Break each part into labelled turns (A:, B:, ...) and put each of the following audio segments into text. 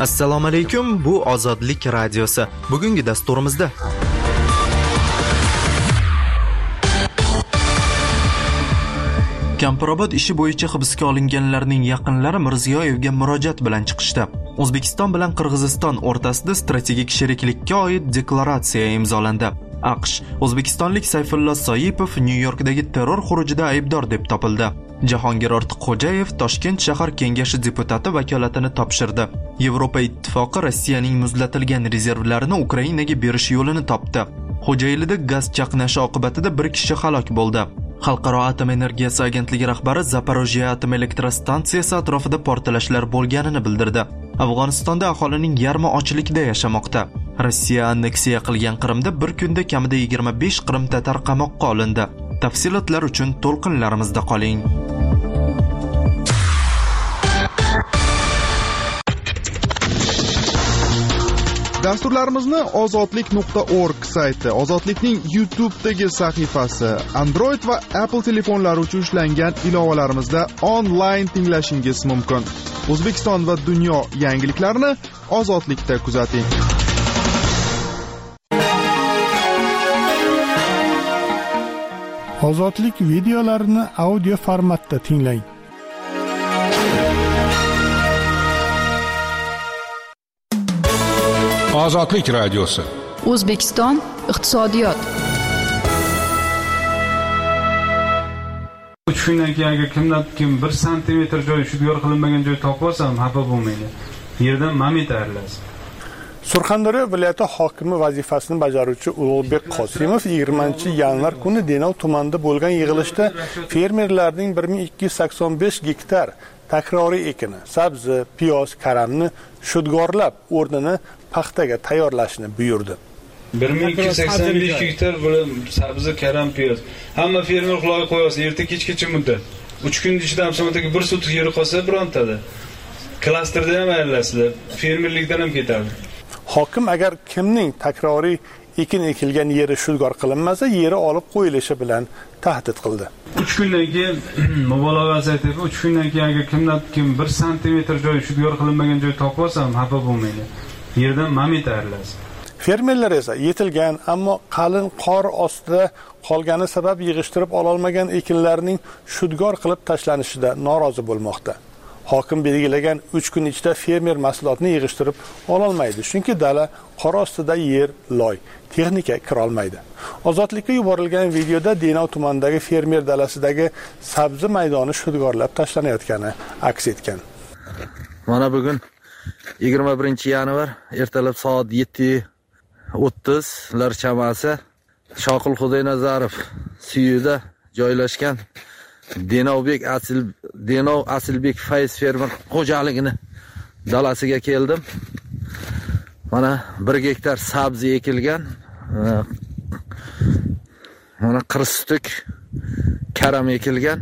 A: Assalomu alaykum, bu Ozodlik radiosi. Bugungi dasturimizda Kampirobod ishi bo'yicha hibsga olinganlarning yaqinlari Mirziyoyevga murojaat bilan chiqishdi. O'zbekiston bilan Qirg'iziston o'rtasida strategik sheriklikka oid deklaratsiya imzolandi. AQSh O'zbekistonlik Sayfullo Soipov Nyu-Yorkdagi terror xurujida aybdor deb topildi. Jahongir Ortiqxo'jayev Toshkent shahar kengashi deputati vakolatini topshirdi. Yevropa ittifoqi Rossiyaning muzlatilgan rezervlarini Ukrainaga berish yo'lini topdi. Xo'jaylida gaz chaqnashi oqibatida bir kishi halok bo'ldi. Xalqaro atom energiyasi agentligi rahbari Zaporojye atom elektrostansiyasi atrofida portlashlar bo'lganini bildirdi. Afg'onistonda aholining yarmi ochlikda yashamoqda. Rossiya anneksiya qilgan Qrimda bir kunda kamida 25 Qrim tatar qamoqqa olindi. Tafsilotlar uchun to'lqinlarimizda qoling.
B: Dasturlarimizni ozodlik.org sayti, Ozodlikning YouTube'dagi sahifasi, Android va Apple telefonlari uchun ishlangan ilovalarimizda onlayn tinglashingiz mumkin. O'zbekiston va dunyo yangiliklarini Ozodlikda kuzating.
C: Ozodlik videolarini audio formatda tinglang.
D: Ozodlik radiosi.
E: O'zbekiston iqtisodiyot.
F: 3 kundan keyin agar kim 1 santimetr joy shudgor qilinmagan joy topib olsam, xafa bo'lmaydi. Yerdan mamit ayriladi.
C: Surxondaryo viloyati hokimi vazifasini bajaruvchi Ulug'bek Qosimov 20-yanvar kuni Denov tumanida bo'lgan yig'ilishda fermerlarning 1285 gektar takroriy ekini, sabzi, piyoz, karamni shudgorlab, o'rnini paxtaga tayyorlashni buyurdi.
F: 1285 gektar bilan sabzi, karam, piyoz. Hamma fermer quloq qo'yasa, erta kechgacha muddat. 3 kun ichida hamsomatdagi bir sotix yeri qolsa birontada. Klasterda ham aylanasizlar, fermerlikdan ham ketadi.
C: Hokim agar kimning takroriy ekin ekilgan yeri shudgor qilinmasa, yeri olib qo'yilishi bilan tahdid qildi.
F: 3 kundan keyin mubolag'a aytib, 3 kundan keyin agar kim 1 santimetr joy shudgor qilinmagan joy topib olsam, xafa bo'lmaydi. Yerdan mamit ayriladi.
C: Fermerlar esa yetilgan, ammo qalin qor ostida qolgani sabab yig'ishtirib ololmagan ekinlarning shudgor qilib tashlanishida norozi bo'lmoqda. Hokim belgilagan 3 kun ichida fermer mahsulotni yig'ishtirib ololmaydi, chunki dala qor ostida yer loy, texnika kira olmaydi. Ozodlikka yuborilgan videoda Denov tumanidagi fermer dalasidagi sabzi maydoni shudgorlab tashlanayotgani aks etgan.
G: Mana bugun 21-yanvar ertalab soat 7:30 lar chamasi Shoqil Xudoynazarov suyida joylashgan Denov Asilbek Fayz fermer xo'jaligini dalasiga keldim. Mana 1 gektar sabzi ekilgan. Mana qirstuk karam ekilgan.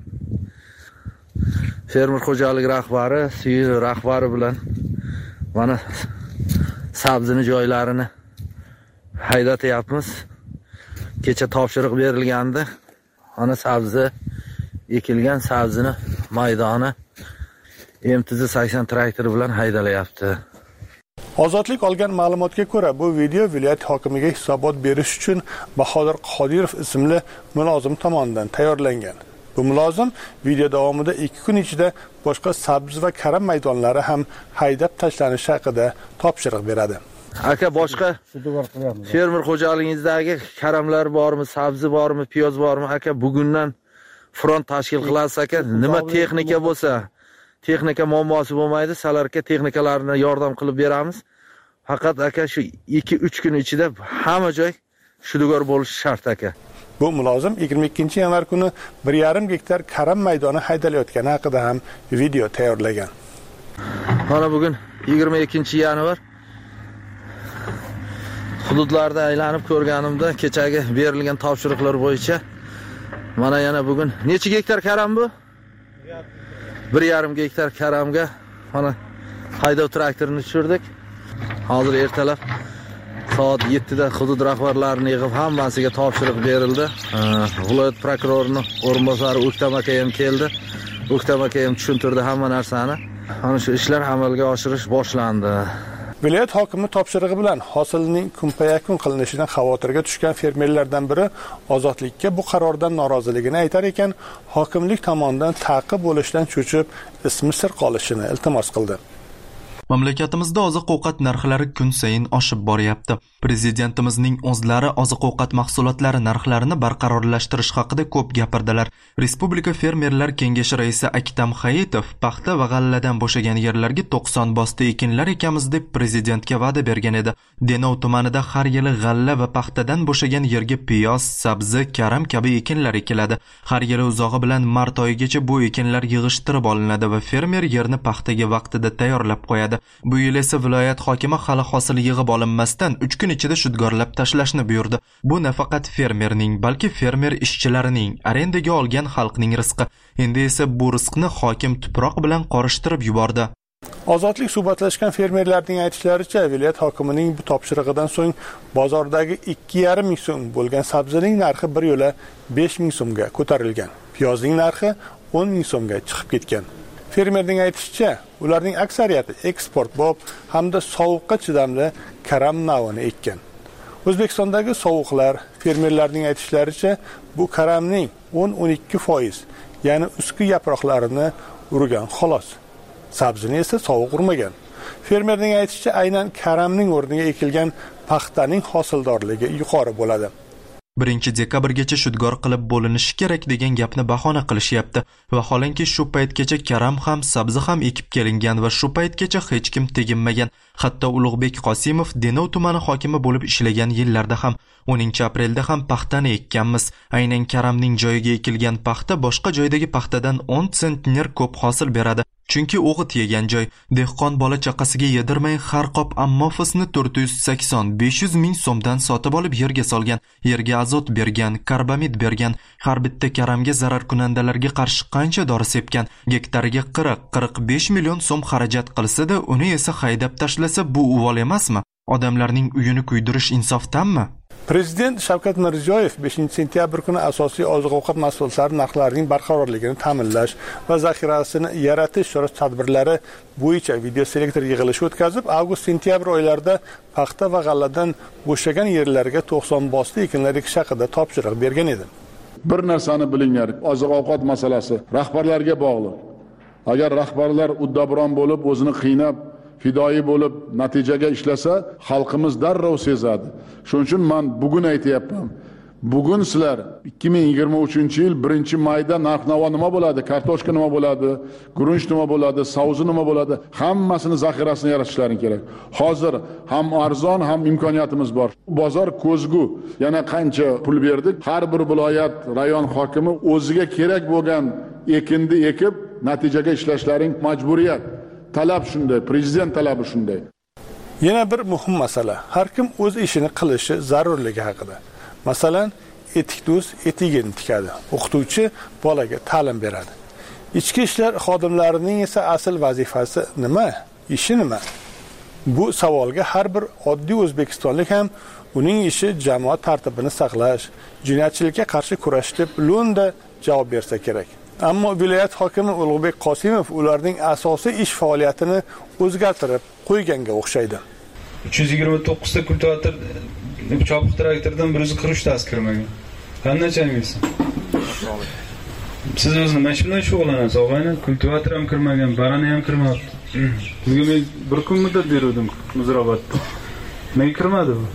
G: Fermer xo'jalik rahbari, suyi rahbari bilan mana sabzini joylarini haydatyapmiz. Kecha topshiriq berilgandi. Ana sabzi ekilgan sabzini maydoni MTZ-80 traktori bilan haydalayapti.
C: Ozodlik olgan ma'lumotga ko'ra, bu video viloyat hokimiga hisobot berish uchun Bahodir Qodirov ismli mulozim tomonidan tayyorlangan. Bu mulozim video davomida 2 kun ichida boshqa sabzi va karam maydonlari ham haydab tashlanishi haqida topshiriq beradi.
G: Aka, boshqa fermer xo'jaligingizdagi karamlar bormi, sabzi bormi, piyoz bormi? Aka, bugundan front tashkil qilasiz aka. Nima texnika bo'lsa, texnika muammosi bo'lmaydi, salarga texnikalarni yordam qilib beramiz. Faqat aka shu 2-3 kun ichida hamma joy shudgor bo'lishi shart aka.
C: Bu mulozim 22-yanvar kuni 1,5 gektar karam maydoni haydalayotgani haqida ham video tayyorlagan.
G: Mana bugun 22-yanvar hududlarda aylanib ko'rganimda kechagi berilgan topshiriqlar bo'yicha mana yana bugun necha gektar karam bu? 1,5 gektar karamga mana haydov traktorini tushirdik. Hozir ertalab soat 7da hudud rahbarlarini yig'ib hammasiga topshiriq berildi. Viloyat prokurorining o'rinbosari O'ktam aka ham keldi. O'ktam aka ham tushuntirdi hamma narsani. Ana shu ishlar amalga oshirish boshlandi.
C: Viloyat hokimi topshirig'i bilan hosilning kunpayakun qilinishidan xavotirga tushgan fermerlardan biri ozodlikka bu qarordan noroziligini aytar ekan, hokimlik tomonidan ta'qib bo'lishdan cho'chib, ismi sir qolishini iltimos qildi.
A: Mamlakatimizda oziq-ovqat narxlari kun sayin oshib boryapti. Prezidentimizning o'zlari oziq-ovqat mahsulotlari narxlarini barqarorlashtirish haqida ko'p gapirdilar. Respublika fermerlar kengashi raisi Aktam Hayitov paxta va g'alladan bo'shagan yerlarga 90 bosta ekinlar ekamiz deb prezidentga va'da bergan edi. Denov tumanida har yili g'alla va paxtadan bo'shagan yerga piyoz, sabzi, karam kabi ekinlar ekiladi. Har yili uzog'i bilan mart oyigacha bu ekinlar yig'ishtirib olinadi va fermer yerni paxtaga vaqtida tayyorlab qo'yadi. Bu yil esa viloyat hokimi hali hosil yig'ib olinmasdan 3 kun ichida shudgorlab tashlashni buyurdi. Bu nafaqat fermerning, balki fermer ishchilarining, arendaga olgan xalqning rizqi. Endi esa bu rizqni hokim tuproq bilan qorishtirib yubordi.
C: Ozodlik suhbatlashgan fermerlarning aytishlaricha, viloyat hokimining bu topshirig'idan so'ng bozordagi 2,5 ming so'm bo'lgan sabzining narxi bir yo'la 5 ming so'mga ko'tarilgan. Piyozning narxi 10 ming so'mga chiqib ketgan. Fermerning aytishicha, ularning aksariyati eksportbop hamda sovuqqa chidamli karam navini ekkan. O'zbekistondagi sovuqlar, fermerlarning aytishlaricha, bu karamning 10-12%, ya'ni ustki yaproqlarini urgan xolos. Sabzini esa sovuq urmagan. Fermerning aytishicha, aynan karamning o'rniga ekilgan paxtaning hosildorligi yuqori bo'ladi.
A: 1 dekabrgacha shudgor qilib bo'linishi kerak degan gapni bahona qilishyapti. Vaholanki shu paytgacha karam ham, sabzi ham ekib kelingan va shu paytgacha hech kim teginmagan. Hatto Ulug'bek Qosimov Denov tumani hokimi bo'lib ishlagan yillarda ham 10 aprelda ham paxtani ekkanmiz. Aynan karamning joyiga ekilgan paxta boshqa joydagi paxtadan 10 sentner ko'p hosil beradi. Chunki o'g'it yegan joy. Dehqon bola chaqasiga yedirmay har qop ammofisni 480-500 ming so'mdan sotib olib yerga solgan. Yerga azot bergan, karbamid bergan. Har bitta karamga zarar kunandalarga qarshi qancha dori sepgan. Gektariga 40-45 million so'm xarajat qilsa-da, uni esa haydab tashlasa, bu uvol emasmi? Odamlarning uyini kuydirish insofdanmi?
C: Prezident Shavkat Mirziyoyev 5-sentyabr kuni asosiy oziq-ovqat mahsulotlari narxlarining barqarorligini ta'minlash va zaxirasini yaratish chora-tadbirlari bo'yicha video selektor yig'ilishi o'tkazib, avgust-sentyabr oylarida paxta va g'alladan bo'shagan yerlarga 90 bosta ekinlar ekish haqida topshiriq bergan edi.
D: Bir narsani bilinglar, oziq-ovqat masalasi rahbarlarga bog'liq. Agar rahbarlar uddaburon bo'lib, o'zini qiynab, fidoyi bo'lib natijaga ishlasa, xalqimiz darrov sezadi. Shuning uchun men bugun aytayapman. Bugun sizlar 2023-yil 1-mayda narx-navo nima bo'ladi? Kartoshka nima bo'ladi? Guruch nima bo'ladi? Savzi nima bo'ladi? Hammasini zaxirasini yaratishlaring kerak. Hozir ham arzon, ham imkoniyatimiz bor. Bozor ko'zgu. Yana qancha pul berdik? Har bir viloyat, rayon hokimi o'ziga kerak bo'lgan ekinni ekib, natijaga ishlashlaring majburiyat. Talab shunday, prezident talabi shunday.
C: Yana bir muhim masala, har kim o'z ishini qilishi zarurligi haqida. Masalan, etikdo'z etigini tikadi. O'qituvchi bolaga ta'lim beradi. Ichki ishlar xodimlarining esa asl vazifasi nima? Ishi nima? Bu savolga har bir oddiy o'zbekistonlik ham uning ishi jamoat tartibini saqlash, jinoyatchilikka qarshi kurash deb lo'nda javob bersa kerak. Ammo viloyat hokimi Ulug'bek Qosimov ularning asosiy ish faoliyatini o'zgartirib qo'yganga o'xshaydi.
F: 329 ta kultivator chopiq traktordan 143 tasi kirmagan. Qanchaymiz? Siz o'zingiz mana shunday shug'ullanasiz, og'ayni, kultivator ham kirmagan, barani ham kirmadi. Bunga men bir kun muddat berdim Muzrobatda. Nega kirmadi bu?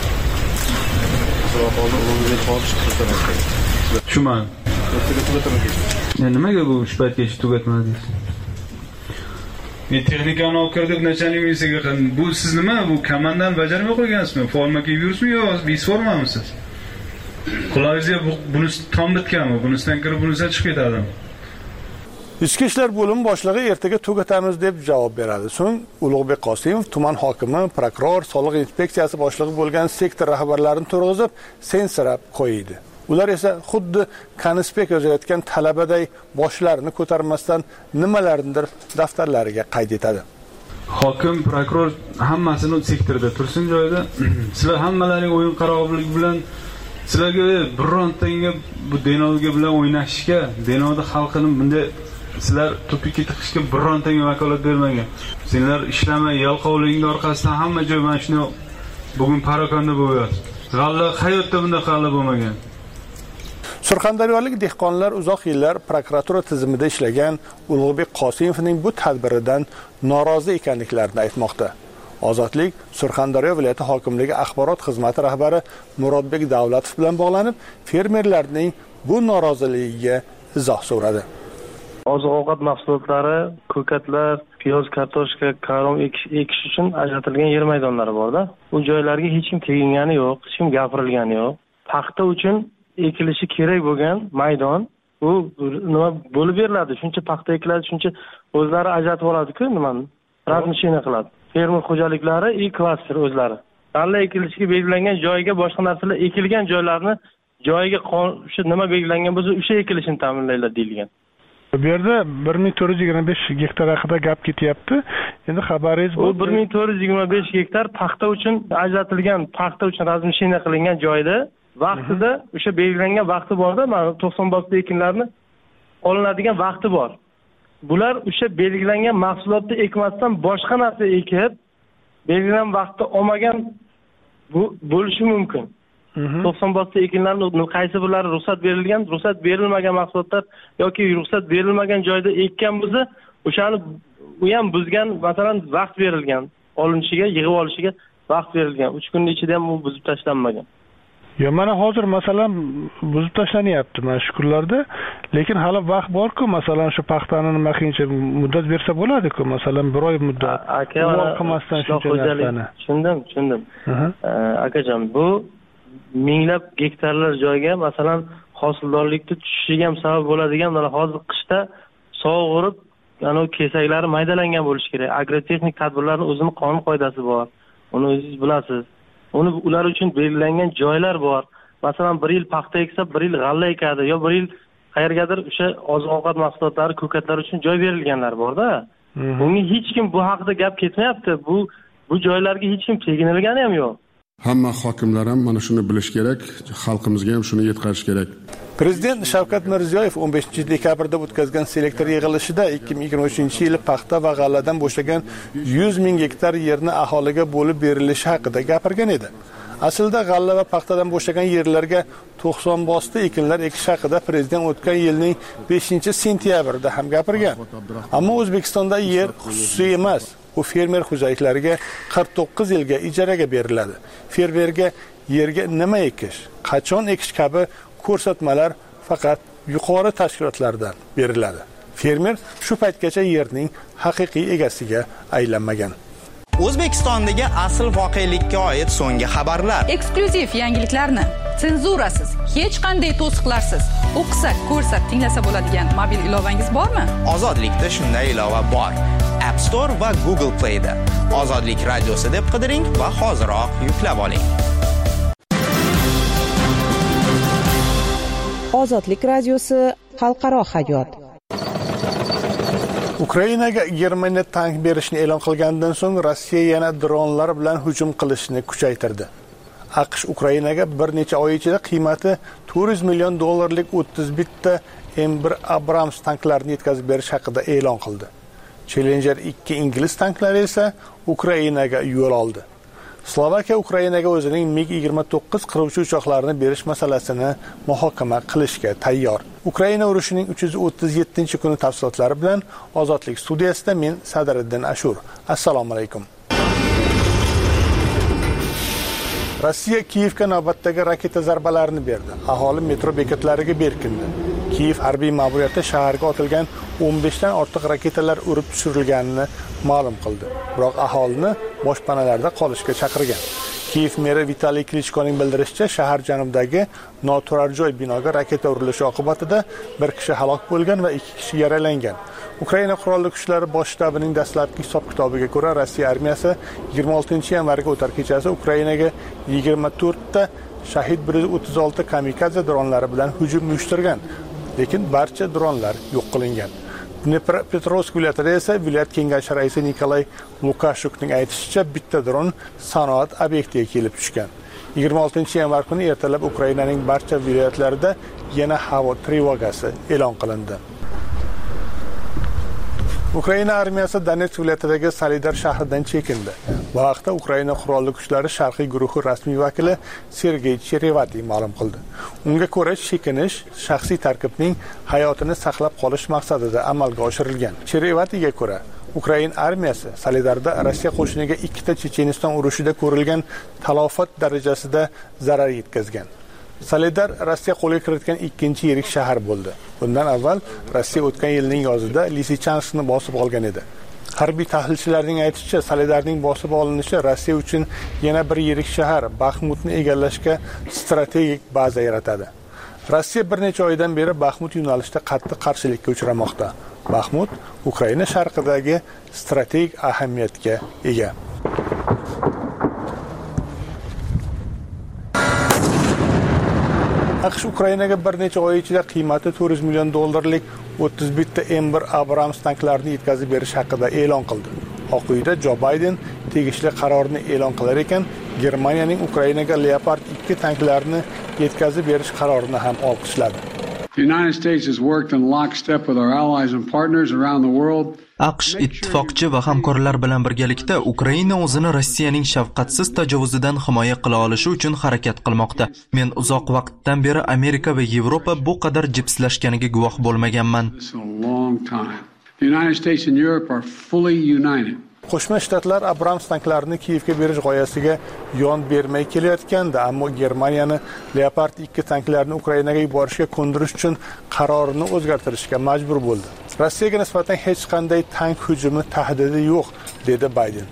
F: Tushman. Nimaga bu ish paytgacha tugatmadingiz? Men texnikani olib kirib nachalnikga qildim. Bu siz nima? Bu komandan bajarmay qo'ygansizmi? Forma kiyib yuribsizmi yo visformamisiz? Qulog'ingizga bunisi tom bitganmi? Bunisidan kirib bunisidan chiqib ketadi.
C: Ichki ishlar bo'limi boshlig'i ertaga tugatamiz deb javob beradi. So'ng Ulug'bek Qosimov tuman hokimi, prokuror, soliq inspeksiyasi boshlig'i bo'lgan sektor rahbarlarini turg'izib, sensirab qo'ydi. Ular esa xuddi konspekt yozayotgan talabaday boshlarini ko'tarmasdan nimalarnidir daftarlariga qayd etadi.
F: Hokim, prokuror hammasini sektorda tursin joyida. Sizlar hammalaring o'yin qarorligi bilan sizlarga birontanga bu Denovga bilan o'ynashishga, Denovda xalqini bunday Sizlar tupikka tiqishga birontanga vakolat bermagan. Senlar ishlamay, yalqovligingning orqasidan hamma joy mana shuni bugun parokanda bo'lyapti. G'alla hayotda bunday g'alla bo'lmagan.
C: Surxondaryolik dehqonlar uzoq yillar prokuratura tizimida ishlagan Ulug'bek Qosimovning bu tadbiridan norozi ekanliklarini aytmoqda. Ozodlik Surxondaryo viloyati hokimligi axborot xizmati rahbari Murodbek Davlatov bilan bog'lanib, fermerlarning bu noroziligiga izoh so'radi.
H: Oziq-ovqat mahsulotlari, ko'katlar, piyoz, kartoshka, karom ekish uchun ajratilgan yer maydonlari bor-da. U joylarga hech kim tegingani yo'q, hech kim gapirilgani yo'q. Paxta uchun ekilishi kerak bo'lgan maydon u nima bo'lib beriladi? Shuncha paxta ekiladi, shuncha o'zlari ajratib oladi-ku, nimani? Razmishina qiladi. Fermer xo'jaliklari klaster o'zlari. G'alla ekilishiga belgilangan joyga boshqa narsalar ekilgan joylarni joyiga shu nima belgilangan bo'lsa, o'sha ekilishini ta'minlaylar deyilgan.
I: Bu yerda 1425 gektar haqida gap ketyapti. Endi xabaringiz
H: bu 1425 gektar paxta uchun ajratilgan, paxta uchun razmishina qilingan joyda vaqtida o'sha belgilangan vaqti borda, mana 90 bosda ekinlarni olinadigan vaqti bor. Bular o'sha belgilangan mahsulotni ekmasdan boshqa narsa ekib, belgilangan vaqtda olmagan bu bo'lishi mumkin. 90 bosda ekinlarning qaysi birlari ruxsat berilgan, ruxsat berilmagan mahsulotlar yoki ruxsat berilmagan joyda ekkan bo'lsa, o'shani u ham buzgan, masalan, vaqt berilgan, olinishiga, yig'ib olishiga vaqt berilgan. 3 kunning ichida ham u buzib tashlanmagan.
I: Ya mana hozir masalan buzib tashlanyapti mana shu kunlarda, lekin hali vaqt bor-ku, masalan shu paxtani nima qilishga muddat bersa bo'ladi-ku, masalan 1 oy muddat. Qilmasdan shuncha narsani.
H: Tushundim. Akajon, bu minglab gektarlar joyga masalan hosildorlikni tushishiga ham sabab bo'ladigan, mana hozir qishda sovug'irib, ana kesaklari maydalangan bo'lishi kerak. Agrotexnik tadbirlarning o'zining qonun qoidasi bor. Uni o'zingiz bilasiz. Ular uchun belgilangan joylar bor. Masalan, 1 yil paxta eksa, 1 yil g'alla ekadi, yo 1 yil qayergadir o'sha oziq-ovqat mahsulotlari, ko'katlar uchun joy berilganlar bor-da. Bunga hech kim bu haqida gap ketmayapti. Bu joylarga hech kim teginilgani ham yo'q.
D: Hamma hokimlar ham mana shuni bilish kerak, xalqimizga ham shuni yetkazish kerak.
C: Prezident Shavkat Mirziyoyev 15-dekabrda o'tkazgan selektor yig'ilishida 2023-yil paxta va g'alladan bo'shagan 100 ming gektar yerni aholiga bo'lib berilishi haqida gapirgan edi. Aslida g'alla va paxtadan bo'shagan yerlarga 90 bosda ekinlar ekish haqida prezident o'tgan yilning 5-sentyabrida ham gapirgan. Ammo O'zbekistonda yer xususiy emas. Bu fermer xo'jaliklariga 49 yilga ijaraga beriladi. Fermerga yerga nima ekish, qachon ekish kabi ko'rsatmalar faqat yuqori tashkilotlardan beriladi. Fermer shu paytgacha yerning haqiqiy egasiga aylanmagan.
J: O'zbekistondagi asl voqelikka oid so'nggi xabarlar.
E: Eksklyuziv yangiliklarni senzurasiz, hech qanday to'siqlarsiz o'qisa, ko'rsa, tinglasa bo'ladigan mobil ilovangiz bormi?
J: Ozodlikda shunday ilova bor. App Store va Google Play da. Ozodlik radiosi deb qidiring va hoziroq yuklab oling.
K: Ozodlik radiosi xalqaro hayot.
C: Ukrainaga Germaniya tank berishni e'lon qilgandan so'ng Rossiya yana dronlar bilan hujum qilishni kuchaytirdi. AQSh Ukrainaga bir necha oy ichida qiymati $400 million 31 ta M1 Abrams tanklarini yetkazib berish haqida e'lon qildi. Challenger 2 ingliz tanklari esa Ukrainaga yo'l oldi. Slovakiya Ukrainaga o'zining MiG-29 qiruvchi uchoqlarini berish masalasini muhokama qilishga tayyor. Ukraina urushining 337-kuni tafsilotlari bilan Ozodlik studiyasida men Sadriddin Ashur. Assalomu alaykum. Rossiya Kiyevga navbatdagi raketa zarbalarini berdi. Aholi metro bekatlariga berkindi. Kiyev harbiy ma'muriyati shaharga otilgan 15 dan ortiq raketalar urib tushirilganini ma'lum qildi. Biroq aholini boshpanalarda qolishga chaqirgan. Kiyev meri Vitaliy Klichkoning bildirishicha, shahar janubidagi noturar joy binoga raketa urilishi oqibatida 1 kishi halok bo'lgan va 2 kishi yaralangan. Ukraina qurolli kuchlari bosh shtabining dastlabki hisob-kitobiga ko'ra, Rossiya armiyasi 26-yanvarga o'tar kechasi Ukrainaga 24 ta Shahid 136 kamikadze dronlari bilan hujum uyushtirgan, lekin barcha dronlar yo'q qilingan. Dnepropetrovsk viloyatida esa viloyat kengashi raisi Nikolay Lukashukning aytishicha, bitta dron sanoat obyektiga kelib tushgan. 26-yanvar kuni ertalab Ukrainaning barcha viloyatlarida yana havo trevogasi e'lon qilindi. Ukraina armiyasi Donetsk viloyatidagi Solidar shahridan chekindi. Bu haqda Ukraina qurolli kuchlari sharqiy guruhi rasmiy vakili Sergey Cherevati ma'lum qildi. Unga ko'ra, chekinish shaxsiy tarkibning hayotini saqlab qolish maqsadida amalga oshirilgan. Cherevatiga ko'ra, Ukraina armiyasi Solidarda Rossiya qo'shiniga ikkita Checheniston urushida ko'rilgan talofat darajasida zarar yetkazgan. Solidar Rossiya qo'lga kiritgan ikkinchi yirik shahar bo'ldi. Bundan avval Rossiya o'tgan yilning yozida Lisichanskni bosib olgan edi. Harbiy tahlilchilarning aytishicha, Solidarning bosib olinishi Rossiya uchun yana bir yirik shahar Bakhmutni egallashga strategik baza yaratadi. Rossiya bir necha oydan beri Bakhmut yo'nalishida qattiq qarshilikka uchramoqda. Bakhmut Ukraina sharqidagi strategik ahamiyatga ega. AQSh Ukrainaga bir necha oy ichida qiymati $400 million 31 ta M1 Abrams tanklarini yetkazib berish haqida e'lon qildi. Oq uyda Joe Biden tegishli qarorni e'lon qilar ekan, Germaniyaning Ukrainaga Leopard 2 tanklarini yetkazib berish qarorini ham olqishladi.
L: The United States has worked in lockstep with our allies and partners around the world.
A: AQSh ittifoqchi va hamkorlar bilan birgalikda Ukraina o'zini Rossiyaning shafqatsiz tajovuzidan himoya qila olishi uchun harakat qilmoqda. Men uzoq vaqtdan beri Amerika va Yevropa bu qadar jipslashganiga guvoh bo'lmaganman.
L: The United States and Europe are fully united.
C: Qo'shma Shtatlar Abrams tanklarini Kiyevga berish g'oyasiga yon bermay kelayotganda, ammo Germaniyani Leopard 2 tanklarini Ukrainaga yuborishga ko'ndirish uchun qarorini o'zgartirishga majbur bo'ldi. Rossiyaga nisbatan hech qanday tank hujumi tahdidi yo'q, dedi Bayden.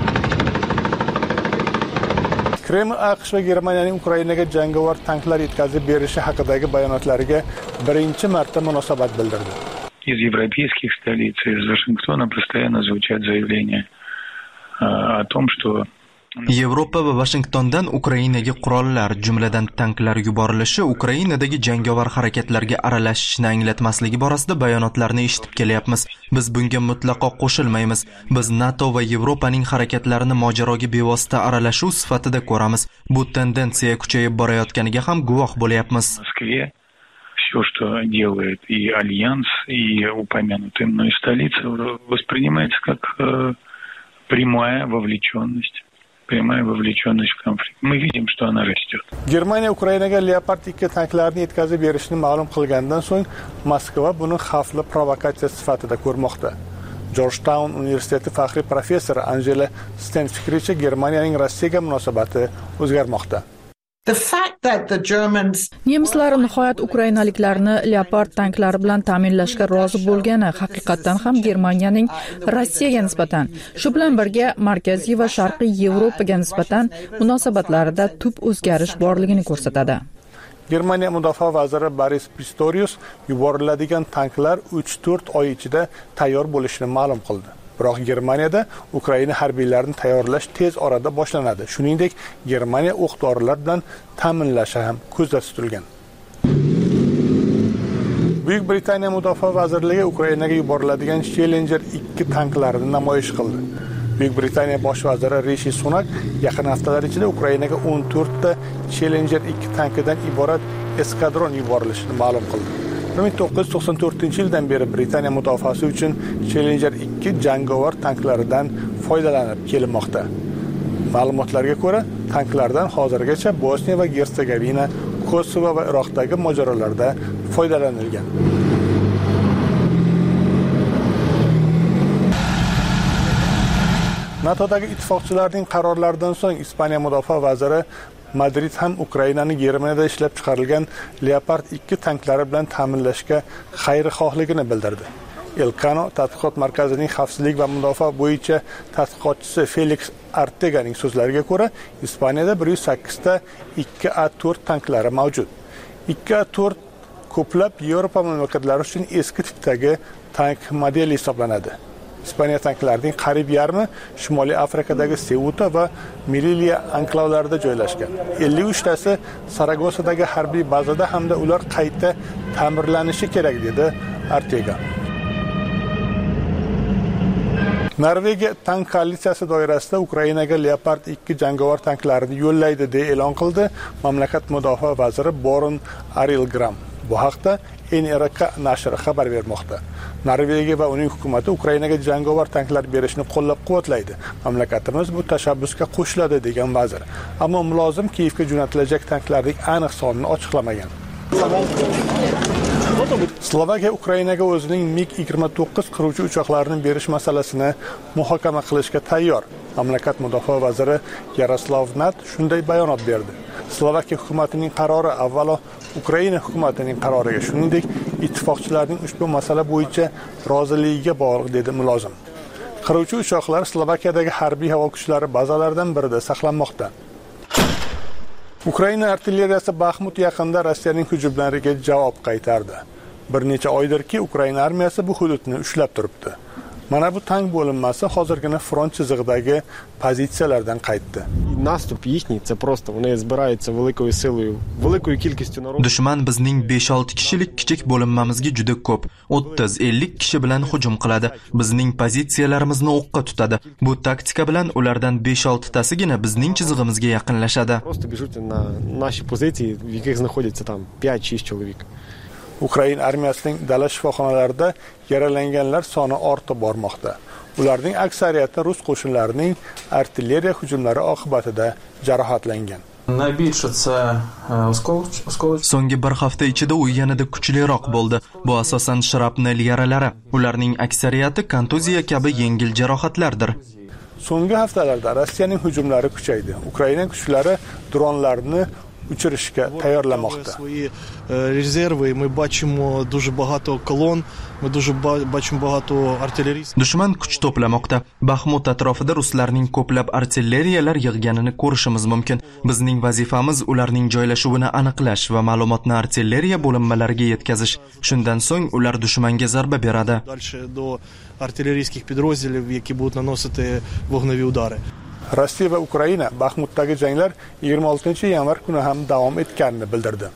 C: Kreml AQSh va Germaniyaning Ukrainaga jangovar tanklar yetkazib berishi haqidagi bayonotlariga birinchi marta munosabat bildirdi.
M: Из европейских столиц, из Вашингтона постоянно звучат заявления о том, что
A: Yevropa va Washingtondan Ukrainaga qurollar, jumladan tanklar yuborilishi Ukrainadagi jangovar harakatlarga aralashishni anglatmasligi borasida bayonotlarni eshitib kelyapmiz. Biz bunga mutlaqo qo'shilmaymiz. Biz NATO va Yevropaning harakatlarini mojaroga bevosita aralashuv sifatida ko'ramiz. Bu tendensiya kuchayib borayotganiga ham guvoh bo'lyapmiz.
M: Все, что делает и Альянс, и упомянутая мной столица, воспринимается как прямая вовлеченность в конфликт. Мы видим, что она растет.
C: Germaniya Ukrainaga Leopard 2 tanklarini yetkazib berishni ma'lum qilgandan so'ng Moskva buni xavfli provokatsiya sifatida ko'rmoqda. Georgetown universiteti faxriy professori Angela Sten fikricha, Germaniyaning Rossiyaga munosabati o'zgarmoqda.
E: Nemislar nihoyat ukrainaliklarni Leopard tanklari bilan ta'minlashga rozi bo'lgani haqiqatan ham Germaniyaning Rossiyaga nisbatan, shu bilan birga Markaziy va Sharqiy Yevropaga nisbatan munosabatlarida tub o'zgarish borligini ko'rsatadi.
C: Germaniya mudofaa vaziri Boris Pistorius yuboriladigan tanklar 3-4 oy ichida tayyor bo'lishini ma'lum qildi. Biroq Germaniyada Ukraina harbiylarini tayyorlash tez orada boshlanadi. Shuningdek, Germaniya o'q-dorilar bilan ta'minlashi ham ko'zda tutilgan. Buyuk Britaniya Mudofaa vazirligi Ukrainaga yuboriladigan Challenger 2 tanklarini namoyish qildi. Buyuk Britaniya bosh vaziri Rishi Sunak yaqin haftalar ichida Ukrainaga 14 ta Challenger 2 tankidan iborat eskadron yuborilishini ma'lum qildi. 1994-yildan beri Britaniya mudofaasi uchun Challenger 2 jangovar tanklaridan foydalanib kelmoqda. Ma'lumotlarga ko'ra, tanklardan hozirgacha Bosniya va Gersegovina, Kosovo va Iroqdagi mojarolarda foydalanilgan. NATOdagi ittifoqchilarning qarorlaridan so'ng Ispaniya mudofaa vaziri Madrid ham Ukrainani Germaniyada ishlab chiqarilgan Leopard 2 tanklari bilan ta'minlashga xayrixohligini bildirdi. Elcano tadqiqot markazining xavfsizlik va mudofaa bo'yicha tadqiqotchisi Felix Arteganing so'zlariga ko'ra, Ispaniyada 108 ta 2A4 tanklari mavjud. 2A4 ko'plab Yevropa mamlakatlari uchun eski tipdagi tank modeli hisoblanadi. Ispaniya tanklarining qariyb yarmi Shimoliy Afrikadagi Ceuta va Melilla anklavlarida joylashgan. 53 tasi Saragosadagi harbiy bazada hamda ular qayta ta'mirlanishi kerak, dedi Artega. Norvegiya tank koalitsiyasi doirasida Ukrainaga Leopard 2 jangovar tanklarini yo'llaydi deb e'lon qildi mamlakat mudofaa vaziri Borun Arilgram. Bu haqda NRK nashri xabar bermoqda. Norvegiya va uning hukumati Ukrainaga jangovar tanklar berishni qo'llab-quvvatlaydi. Mamlakatimiz bu tashabbusga qo'shiladi degan vazir. Ammo mulozim Kiyevga jo'natilajak tanklarning aniq sonini ochiqlamagan. Slovakiya Ukrainaga o'zining MiG-29 qiruvchi uchoqlarini berish masalasini muhokama qilishga tayyor. Mamlakat mudofaa vaziri Yaroslav Nat shunday bayonot berdi. Slovakiya hukumatining qarori avvalo Ukraina hukumatining qaroriga, shuningdek, ittifoqchilarning ushbu masala bo'yicha roziligiga bog'liq dedi mulozim. Qiruvchi uchoqlar Slovakiyadagi harbiy havo kuchlari bazalaridan birida saqlanmoqda. Ukraina artilleriyasi Baxmut yaqinida Rossiyaning hujumlariga javob qaytardi. Bir necha oydirki, Ukraina armiyasi bu hududni ushlab turibdi. Mana bu tank bo'linmasi hozirgina front chizig'idagi pozitsiyalardan qaytdi.
N: Nastup їхній це просто вони збираються великою силою, великою кількістю народу.
A: Dushman bizning 5-6 kishilik kichik bo'linmamizga juda ko'p, 30-50 kishi bilan hujum qiladi. Bizning pozitsiyalarimizni o'qqa tutadi. Bu taktika bilan ulardan 5-6 tasigina bizning chizig'imizga yaqinlashadi.
N: Просто біжуть на наші позиції, в яких знаходяться там 5-6 чоловік.
C: Ukraina armiyasining dala shifoxonalarida yaralanganlar soni ortib bormoqda. Ularning aksariyati rus qo'shinlarining artilleriya hujumlari oqibatida jarohatlangan.
A: So'nggi bir hafta ichida u yanada kuchliroq bo'ldi. Bu asosan shrapnel yaralari. Ularning aksariyati kontuziya kabi yengil jarohatlardir.
C: So'nggi haftalarda Rossiyaning hujumlari kuchaydi. Ukraina kuchlari dronlarni uchirishga tayyorlamoqda.
O: Резерви, ми бачимо дуже багато колон, ми дуже бачимо багато артилерійських.
A: Dushman kuch to'plamoqda. Baxmut atrofida ruslarning ko'plab artilleriyalar yig'ganini ko'rishimiz mumkin. Bizning vazifamiz ularning joylashuvini aniqlash va ma'lumotni artilleriya bo'linmalariga yetkazish. Shundan so'ng ular dushmanga zarba beradi.
O: Дальше до артилерійських підрозділів, які будуть наносити вогневі удари.
C: Rossiya va Ukraina Baxmutdagi janglar 26-yanvar kuni ham davom etganini bildirdi.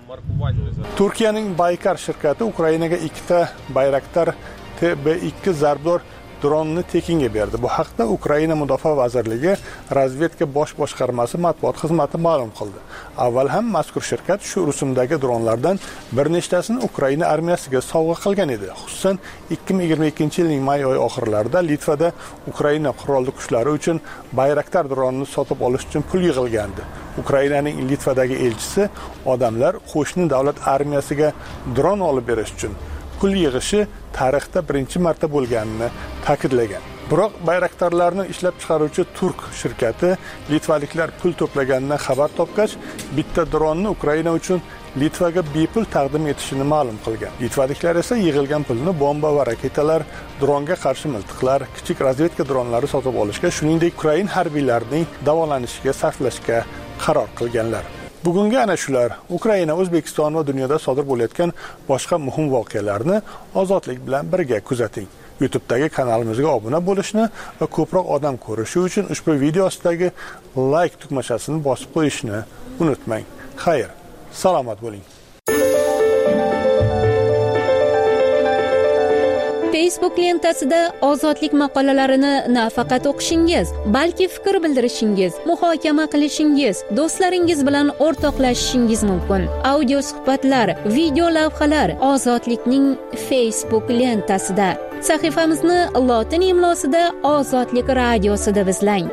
C: Turkiyaning Baykar shirkati Ukrainaga 2 Bayraktar TB2 zarbdor dronni tekinga berdi. Bu haqda Ukraina Mudofaa vazirligi razvedka bosh boshqarmasi matbuot xizmati ma'lum qildi. Avval ham mazkur shirkat shu rusumdagi dronlardan bir nechtasini Ukraina armiyasiga sovg'a qilgan edi. Xususan 2022-yilning may oyi oxirlarida Litvada Ukraina qurolli kuchlari uchun Bayraktar dronini sotib olish uchun pul yig'ilgandi. Ukrainaning Litvadagi elchisi odamlar qo'shni davlat armiyasiga dron olib berish uchun pul yig'ishi tarixda birinchi marta bo'lganini ta'kidlagan. Biroq bayraktarlarni ishlab chiqaruvchi turk shirkati litvaliklar pul to'plaganidan xabar topgach, bitta dronni Ukraina uchun Litvaga bepul taqdim etishini ma'lum qilgan. Litvaliklar esa yig'ilgan pulni bomba va raketalar, dronga qarshi miltiqlar, kichik razvedka dronlari sotib olishga, shuningdek Ukraina harbiylarining davolanishiga sarflashga qaror qilganlar. Bugungi ana shular Ukraina, O'zbekiston va dunyoda sodir bo'layotgan boshqa muhim voqealarni ozodlik bilan birga kuzating. YouTube'dagi kanalimizga obuna bo'lishni va ko'proq odam ko'rishi uchun ushbu video ostidagi like tugmachasini bosib qo'yishni unutmang. Xayr, salomat bo'ling.
P: Facebook lentasida ozodlik maqolalarini nafaqat o'qishingiz, balki fikr bildirishingiz, muhokama qilishingiz, do'stlaringiz bilan o'rtoqlashishingiz mumkin. Audio suhbatlar, video lavhalar Ozodlikning Facebook lentasida. Sahifamizni lotin imlosida Ozodlik radiosida izlang.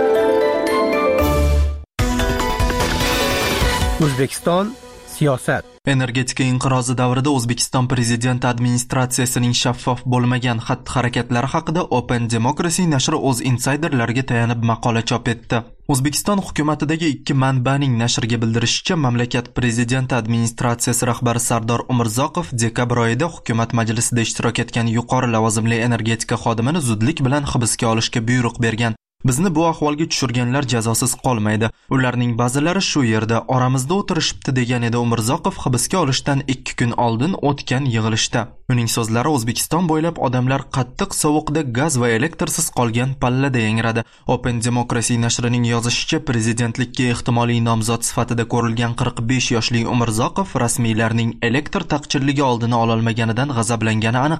Q: O'zbekiston siyosat.
A: Energetika inqirozi davrida O'zbekiston prezidenti administratsiyasining shaffof bo'lmagan xatti-harakatlari haqida Open Democracy nashri o'z insiderlariga tayanib maqola chop etdi. O'zbekiston hukumatidagi 2 manbaning nashrga bildirishicha, mamlakat prezidenti administratsiyasi rahbari Sardor Umurzoqov dekabr oyida hukumat majlisida ishtirok etgan yuqori lavozimli energetika xodimini zudlik bilan hibsga olishga buyruq bergan. Bizni bu ahvolga tushirganlar jazosiz qolmaydi. Ularning ba'zilari shu yerda oramizda o'tirishibdi degan edi Umurzoqov hibsga olishdan 2 kun oldin o'tgan yig'ilishda. Uning so'zlari O'zbekiston bo'ylab odamlar qattiq sovuqda gaz va elektrsiz qolgan pallada yangradi. Open Democracy nashrining yozishicha, prezidentlikka ehtimoliy nomzod sifatida ko'rilgan 45 yoshli Umurzoqov rasmiylarning elektr taqchilligi oldini ololmaganidan g'azablangani aniq.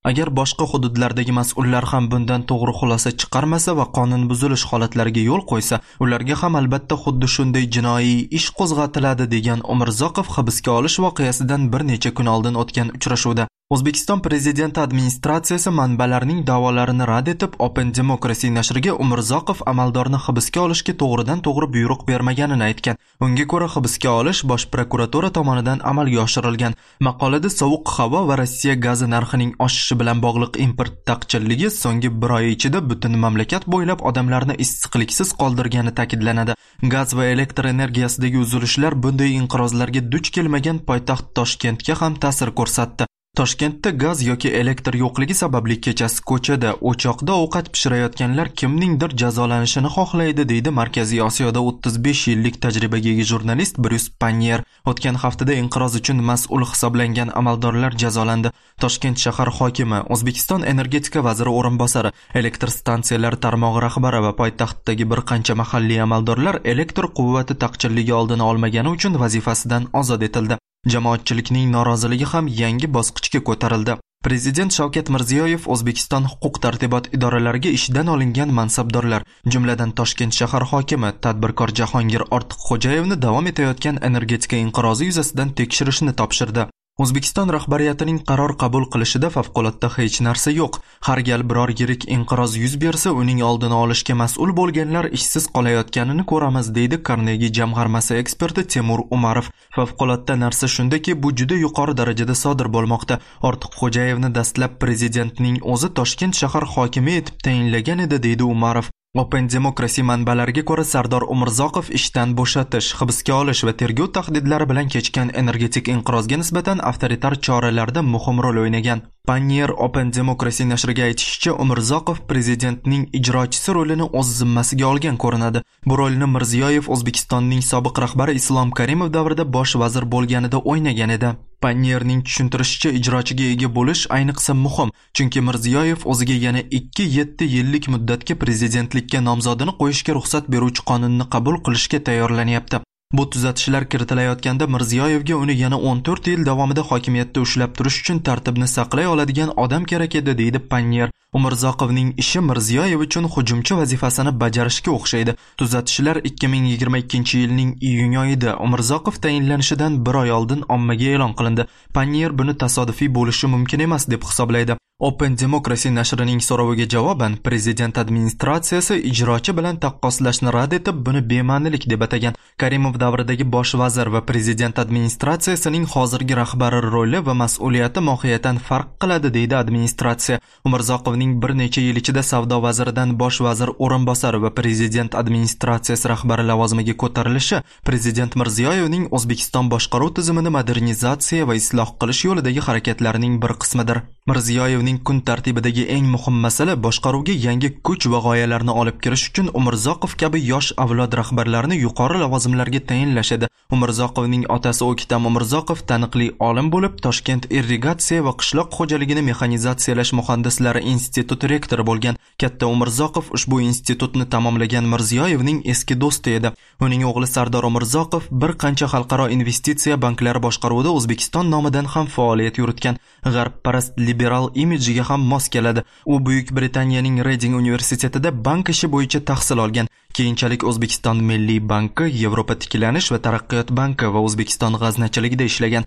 A: Agar boshqa hududlardagi mas'ullar ham bundan to'g'ri xulosa chiqarmasa va qonun buzilish holatlariga yo'l qo'ysa, ularga ham albatta xuddi shunday jinoiy ish qo'zg'atiladi, degan Umurzoqov hibsga olish voqeasidan bir necha kun oldin o'tgan uchrashuvda. O'zbekiston prezidenti administratsiyasi manbalarning da'volarini rad etib, Open Democracy nashriga Umurzoqov amaldorni hibsga olishga to'g'ridan to'g'ri buyruq bermaganini aytgan. Unga ko'ra hibsga olish Bosh prokuratura tomonidan amalga oshirilgan. Maqolada sovuq havo va Rossiya gazi narxining oshishi bilan bog'liq import taqchilligi so'nggi bir oy ichida butun mamlakat bo'ylab odamlarni issiqliksiz qoldirgani ta'kidlanadi. Gaz va elektr energiyasidagi uzilishlar bunday inqirozlarga duch kelmagan poytaxt Toshkentga ham ta'sir ko'rsatdi. Toshkentda gaz yoki elektr yo'qligi sababli kechasi ko'chada, o'choqda ovqat pishirayotganlar kimningdir jazolanishini xohlaydi, deydi Markaziy Osiyoda 35 yillik tajribaga ega jurnalist Bryus Pannier. O'tgan haftada inqiroz uchun mas'ul hisoblangan amaldorlar jazolandi. Toshkent shahar hokimi, O'zbekiston energetika vaziri o'rinbosari, elektr stansiyalari tarmog'i rahbari va poytaxtdagi bir qancha mahalliy amaldorlar elektr quvvati taqchilligi oldini olmagani uchun vazifasidan ozod etildi. Jamoatchilikning noroziligi ham yangi bosqichga ko'tarildi. Prezident Shavkat Mirziyoyev O'zbekiston huquq-tartibot idoralariga ishdan olingan mansabdorlar, jumladan Toshkent shahar hokimi, tadbirkor Jahongir Ortiqxo'jayevni davom etayotgan energetika inqirozi yuzasidan tekshirishni topshirdi. O'zbekiston rahbariyatining qaror qabul qilishida favqulodda hech narsa yo'q. Har gal biror yirik inqiroz yuz bersa, uning oldini olishga mas'ul bo'lganlar ishsiz qolayotganini ko'ramiz, deydi Carnegie jamg'armasi eksperti Temur Umarov. Favqulodda narsa shundaki, bu juda yuqori darajada sodir bo'lmoqda. Ortiqxo'jayevni dastlab prezidentning o'zi Toshkent shahar hokimi etib tayinlagan edi, deydi Umarov. Open Democracy manbalariga ko'ra Sardor Umurzoqov ishdan bo'shatish, hibsga olish va tergov tahdidlari bilan kechgan energetik inqirozga nisbatan avtoritar choralarda muhim rol o'ynagan. Pannier Open Democracy nashriga aytishicha, Umurzoqov prezidentning ijrochisi rolini o'z zimmasiga olgan ko'rinadi. Bu rolni Mirziyoyev O'zbekistonning sobiq rahbari Islom Karimov davrida bosh vazir bo'lganida o'ynagan edi. Pannierning tushuntirishicha, ijrochiga ega bo'lish ayniqsa muhim, chunki Mirziyoyev o'ziga yana 2-7 yillik muddatga prezidentlikka nomzodini qo'yishga ruxsat beruvchi qonunni qabul qilishga tayyorlanyapti. Bu tuzatishlar kiritilayotganda Mirziyoyevga uni yana 14 yil davomida hokimiyatda ushlab turish uchun tartibni saqlay oladigan odam kerak edi, deydi Pannier. Umurzoqovning ishi Mirziyoyev uchun hujumchi vazifasini bajarishga o'xshaydi. Tuzatishlar 2022 yilning iyun oyida Umurzoqov tayinlanishidan bir oy oldin ommaga e'lon qilindi. Pannier buni tasodifiy bo'lishi mumkin emas deb hisoblaydi. Open Democracy nashrining so'roviga javoban prezident administratsiyasi ijrochi bilan taqqoslashni rad etib, buni bema'nilik deb atagan. Karimov davridagi bosh vazir va prezident administratsiyasining hozirgi rahbari roli va mas'uliyati mohiyatan farq qiladi, deydi administratsiya. Umurzoqovning bir necha yil ichida savdo vaziridan bosh vazir o'rinbosari va prezident administratsiyasi rahbari lavozimiga ko'tarilishi prezident Mirziyoyevning O'zbekiston boshqaruv tizimini modernizatsiya va isloh qilish yo'lidagi harakatlarining bir qismidir. Mirziyoyevning kun tartibidagi eng muhim masala boshqaruvga yangi kuch va g'oyalarni olib kirish uchun Umurzoqov kabi yosh avlod rahbarlarini yuqori lavozimlarga tayinlash edi. Umurzoqovning otasi O'ktam Umurzoqov taniqli olim bo'lib, Toshkent irrigatsiya va qishloq xo'jaligini mexanizatsiyalash muhandislari instituti rektori bo'lgan. Katta Umurzoqov ushbu institutni tamomlagan Mirziyoyevning eski do'sti edi. Uning o'g'li Sardor Umurzoqov bir qancha xalqaro investitsiya banklari boshqaruvida O'zbekiston nomidan ham faoliyat yuritgan. G'arbparast liberal imejiga ham mos keladi. U Buyuk Britaniyaning Reading universitetida bank ishi bo'yicha tahsil olgan. Keyinchalik O'zbekiston Milliy banki, Yevropa tiklanish va taraqqiyot banki va O'zbekiston g'aznachiligida ishlagan.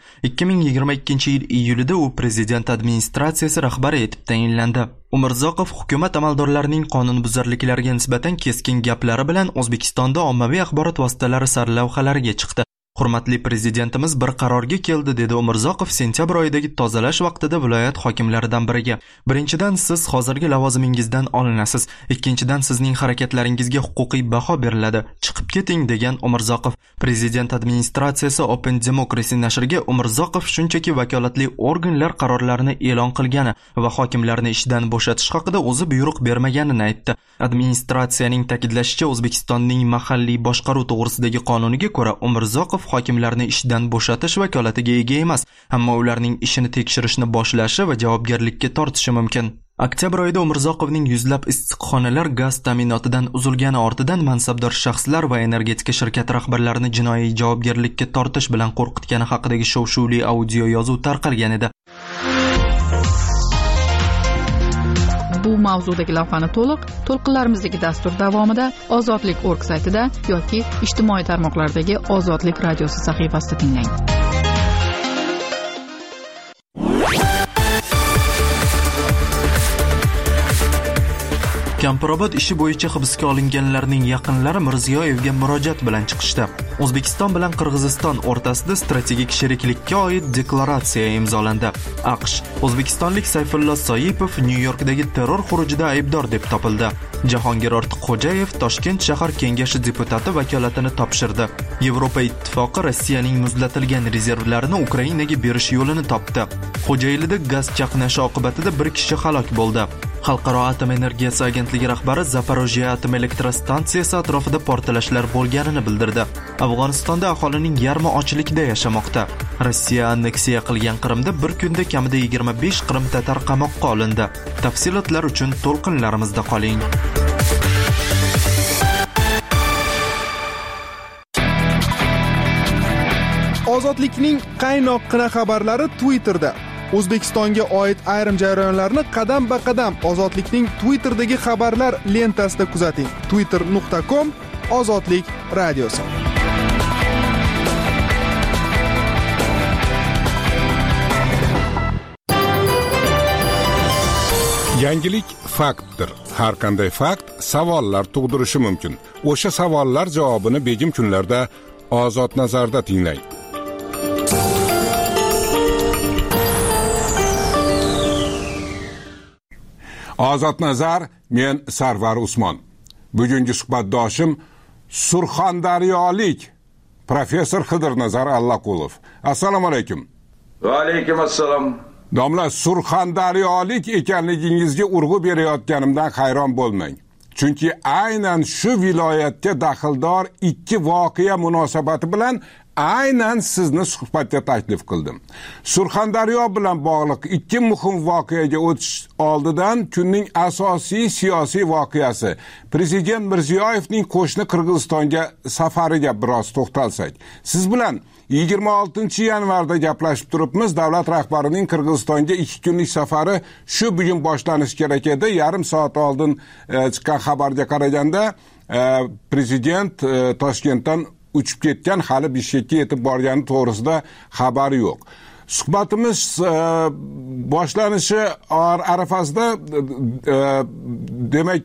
A: 2022 yil iyulida u prezident administratsiyasi rahbari etib tayinlandi. Umurzoqov hukumat amaldorlarining qonunbuzarliklariga nisbatan keskin gaplari bilan O'zbekistonda ommaviy axborot vositalari sarlavhalariga chiqdi. Hurmatli prezidentimiz bir qarorga keldi, dedi Umurzoqov sentyabr oyidagi tozalash vaqtida viloyat hokimlaridan biriga. Birinchidan, siz hozirgi lavozimingizdan olinasiz. Ikkinchidan, sizning harakatlaringizga huquqiy baho beriladi. Chiqib keting, degan Umurzoqov. Prezident administratsiyasi Open Democracy nashriga Umurzoqov shunchaki vakolatli organlar qarorlarini e'lon qilgani va hokimlarni ishdan bo'shatish haqida o'zi buyruq bermaganini aytdi. Administratsiyaning ta'kidlashicha, O'zbekistonning mahalliy boshqaruv to'g'risidagi qonuniga ko'ra Umurzoqov hokimlarni ishdan bo'shatish vakolatiga ega emas, ammo ularning ishini tekshirishni boshlashi va javobgarlikka tortishi mumkin. Oktyabr oyida Umurzoqovning yuzlab issiqxonalar gaz ta'minotidan uzilgani ortidan mansabdor shaxslar va energetika shirkat rahbarlarini jinoiy javobgarlikka tortish bilan qo'rqitgani haqidagi shov-shuvli audio yozuv tarqalgan edi.
E: Bu mavzudagi lavhani to'lqinlarimizdagi dastur davomida ozodlik.org saytida yoki ijtimoiy tarmoqlardagi Ozodlik radiosi sahifasida tinglang.
A: Kampirobod ishi bo'yicha hibsga olinganlarning yaqinlari Mirziyoyevga murojaat bilan chiqishdi. O'zbekiston bilan Qirg'iziston o'rtasida strategik sheriklikka oid deklaratsiya imzolandi. AQSh o'zbekistonlik Sayfullo Soyipov Nyu-Yorkdagi terror xurujida aybdor deb topildi. Jahongir Ortiqxo'jayev Toshkent shahar kengashi deputati vakolatini topshirdi. Yevropa ittifoqi Rossiyaning muzlatilgan rezervlarini Ukrainaga berish yo'lini topdi. Xo'jaylida gaz chaqnashi oqibatida bir kishi halok bo'ldi. Xalqaro atom energiyasi agentligi rahbari Zaporojye atom elektrostansiyasi atrofida portlashlar bo'lganini bildirdi. Afg'onistonda aholining yarmi ochlikda yashamoqda. Rossiya anneksiya qilgan Qrimda bir kunda kamida 25 Qrim tatar qamoqqa olindi. Tafsilotlar uchun to'lqinlarimizda qoling.
B: Ozodlikning qaynoqqina xabarlari Twitterda. O'zbekistonga oid ayrim jarayonlarni qadam-ba-qadam Ozodlikning Twitter'dagi xabarlar lentasida kuzating. twitter.com Ozodlik radiosi.
R: Yangilik faktdir. Har qanday fakt savollar tug'dirishi mumkin. O'sha savollar javobini begim kunlarda Ozod nazarda tinglang. Ozod nazar, men Sarvar Usmon. Bugungi suhbatdoshim Surxondaryolik professor Xidirnazar Allaqulov. Assalomu alaykum.
S: Va alaykum assalom.
R: Domla, Surxondaryolik ekanligingizga urg'u berayotganimdan hayron bo'lmang. Chunki aynan shu viloyatga daxldor ikki voqea munosabati bilan aynan sizni suhbatga taklif qildim. Surxondaryo bilan bog'liq ikki muhim voqeaga o'tish oldidan kunning asosiy siyosiy voqeasi Prezident Mirziyoyevning qo'shni Qirg'izistonga safariga biroz to'xtalsak. Siz bilan 26-yanvarda gaplashib turibmiz. Davlat rahbarining Qirg'izistonga 2 kunlik safari shu bugun boshlanishi kerak edi. Yarim soat oldin chiqqan xabarga qaraganda prezident Toshkentdan uchib ketgan, hali Bishkekka yetib borgani to'g'risida xabar yo'q. Suhbatimiz boshlanishi arafasida demak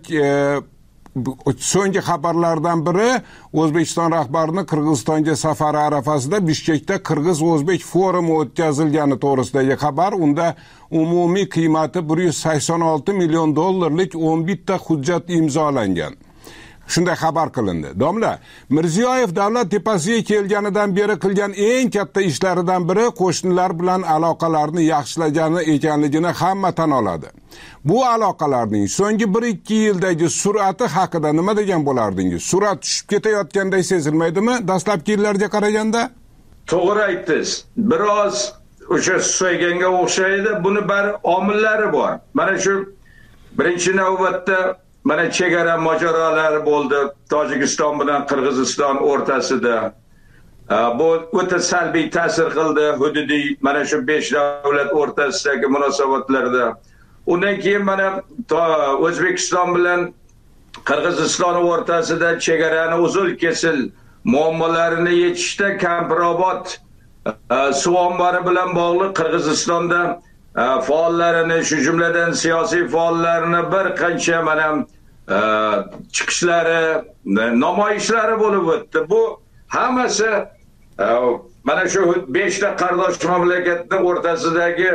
R: so'nggi xabarlardan biri O'zbekiston rahbarining Qirg'izistonga safari arafasida Bishkekda Qirg'iz-O'zbek forumi o'tkazilgani to'g'risidagi xabar. Unda umumiy qiymati 186 million dollarlik 11 ta hujjat imzolangan. Shunday xabar qilindi. Domla, Mirziyoyev davlat tepasiga kelganidan beri qilgan eng katta ishlaridan biri qo'shnilar bilan aloqalarni yaxshilagani ekanligini hamma tan oladi. Bu aloqalarning so'nggi 1-2 yildagi sur'ati haqida nima degan bo'lardingiz? Surat tushib ketayotganday sezilmaydimi dastlabki yillarga qaraganda?
S: To'g'ri aytdingiz. Biroz o'sha so'yganga o'xshaydi. Buni bir omillari bor. Mana shu birinchi navbatda mana chegara mojarolari bo'ldi Tojikiston bilan Qirg'iziston o'rtasida. Bu o'ta salbiy ta'sir qildi hududiy mana shu 5 davlat o'rtasidagi munosabatlarda. Undan keyin mana O'zbekiston bilan Qirg'iziston o'rtasida chegarani uzil-kesil muammolarini yechishda Kampirobod suv ombori bilan bog'liq Qirg'izistonda faollarini, shu jumladan siyosiy faollarni bir qancha mana chiqishlari, namoyishlari bo'lib o'tdi. Bu hammasi mana shu 5 ta qardosh mamlakatning o'rtasidagi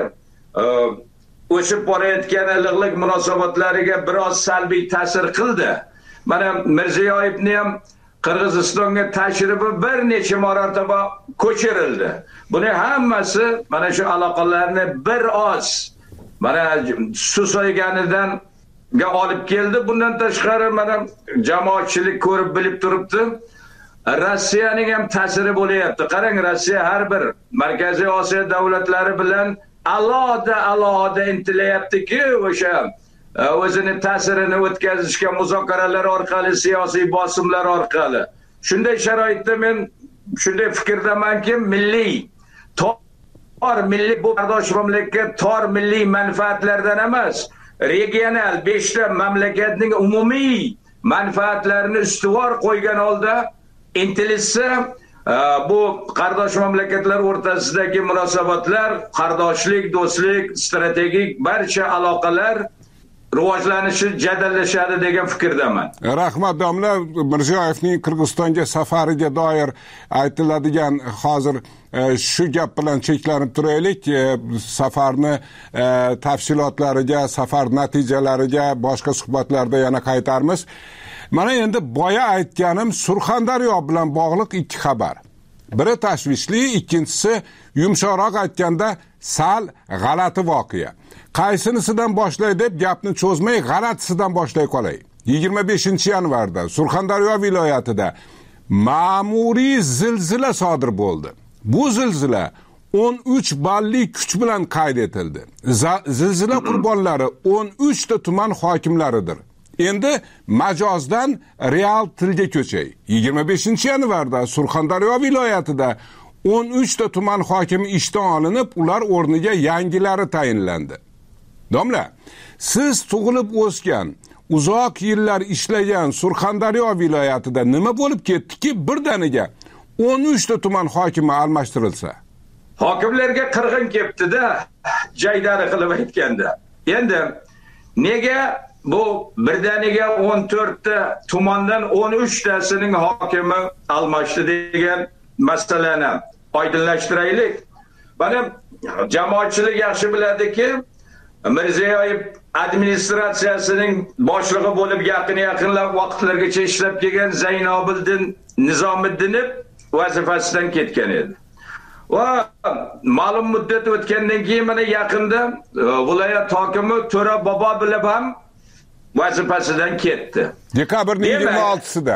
S: o'sib borayotgan iliqlik munosabatlariga biroz salbiy ta'sir qildi. Mana Mirziyoyevning ham Qirg'izistonga tashrifi bir necha marotaba ko'chirildi. Buning hammasi mana shu aloqalarni bir oz mana susayganidan olib keldi. Bundan tashqari mana jamoatchilik ko'rib bilib turibdi. Rossiyaning ham ta'siri bo'layapti. Qarang, Rossiya har bir Markaziy Osiyo davlatlari bilan alohida intilayapti-ki, o'sha o'zini ta'sirini o'tkazishga muzokaralar orqali, siyosiy bosimlar orqali. Shunday sharoitda men shunday fikrdamanki, milliy bu qardosh mamlakat tor milliy manfaatlardan emas, regional 5 ta mamlakatning umumiy manfaatlarini ustuvor qo'ygan holda intilishsa, bu qardosh mamlakatlar o'rtasidagi munosabatlar, qardoshlik, do'stlik, strategik barcha aloqalar rivojlanishi jadallashadi degan fikrdaman.
R: Rahmat domla, Mirziyoyevning Qirg'izistonga safariga doir aytiladigan hozir shu gap bilan cheklanib turaylik. Safarni tafsilotlariga, safar natijalariga boshqa suhbatlarda yana qaytarmiz. Mana endi boya aytganim Surxondaryo bilan bog'liq ikki xabar. Biri tashvishli, ikkinchisi yumshoqroq aytganda sal g'alati voqea. Qaysinisidan boshlay deb gapni cho'zmay g'alatisidan boshlay qolay. 25-yanvarda Surxondaryo viloyatida ma'muriy zilzila sodir bo'ldi. Bu zilzila 13 balli kuch bilan qayd etildi. Zilzila qurbonlari 13 ta tuman hokimlaridir. Endi majozdan real tilga ko'chay. 25-yanvarda Surxondaryo viloyatida 13 ta tuman hokimi ishdan olinib, ular o'rniga yangilari tayinlandi. Domla, siz tug'ilib o'sgan, uzoq yillar ishlagan Surxondaryo viloyatida nima bo'lib ketdiki, birdaniga 13 ta tuman hokimi almashtirilsa?
S: Hokimlarga qirg'in kepti-da, jaydari qilib aytganda. Endi nega bu birdaniga 14 ta tumandan 13 tasining hokimi almashdi degan masalani oydinlashtiraylik. Mana jamoatchilik yaxshi biladiki, Mirziyoyev administratsiyasining boshlig'i bo'lib yaqinlab vaqtlargacha ishlab kelgan Zaynobiddin Nizomiddinov vazifasidan ketgan edi. Va ma'lum muddat o'tgandan keyin mana yaqinda viloyat hokimi To'ra Bobo bilib ham vazifasidan ketdi.
R: Dekabrning 26-sida.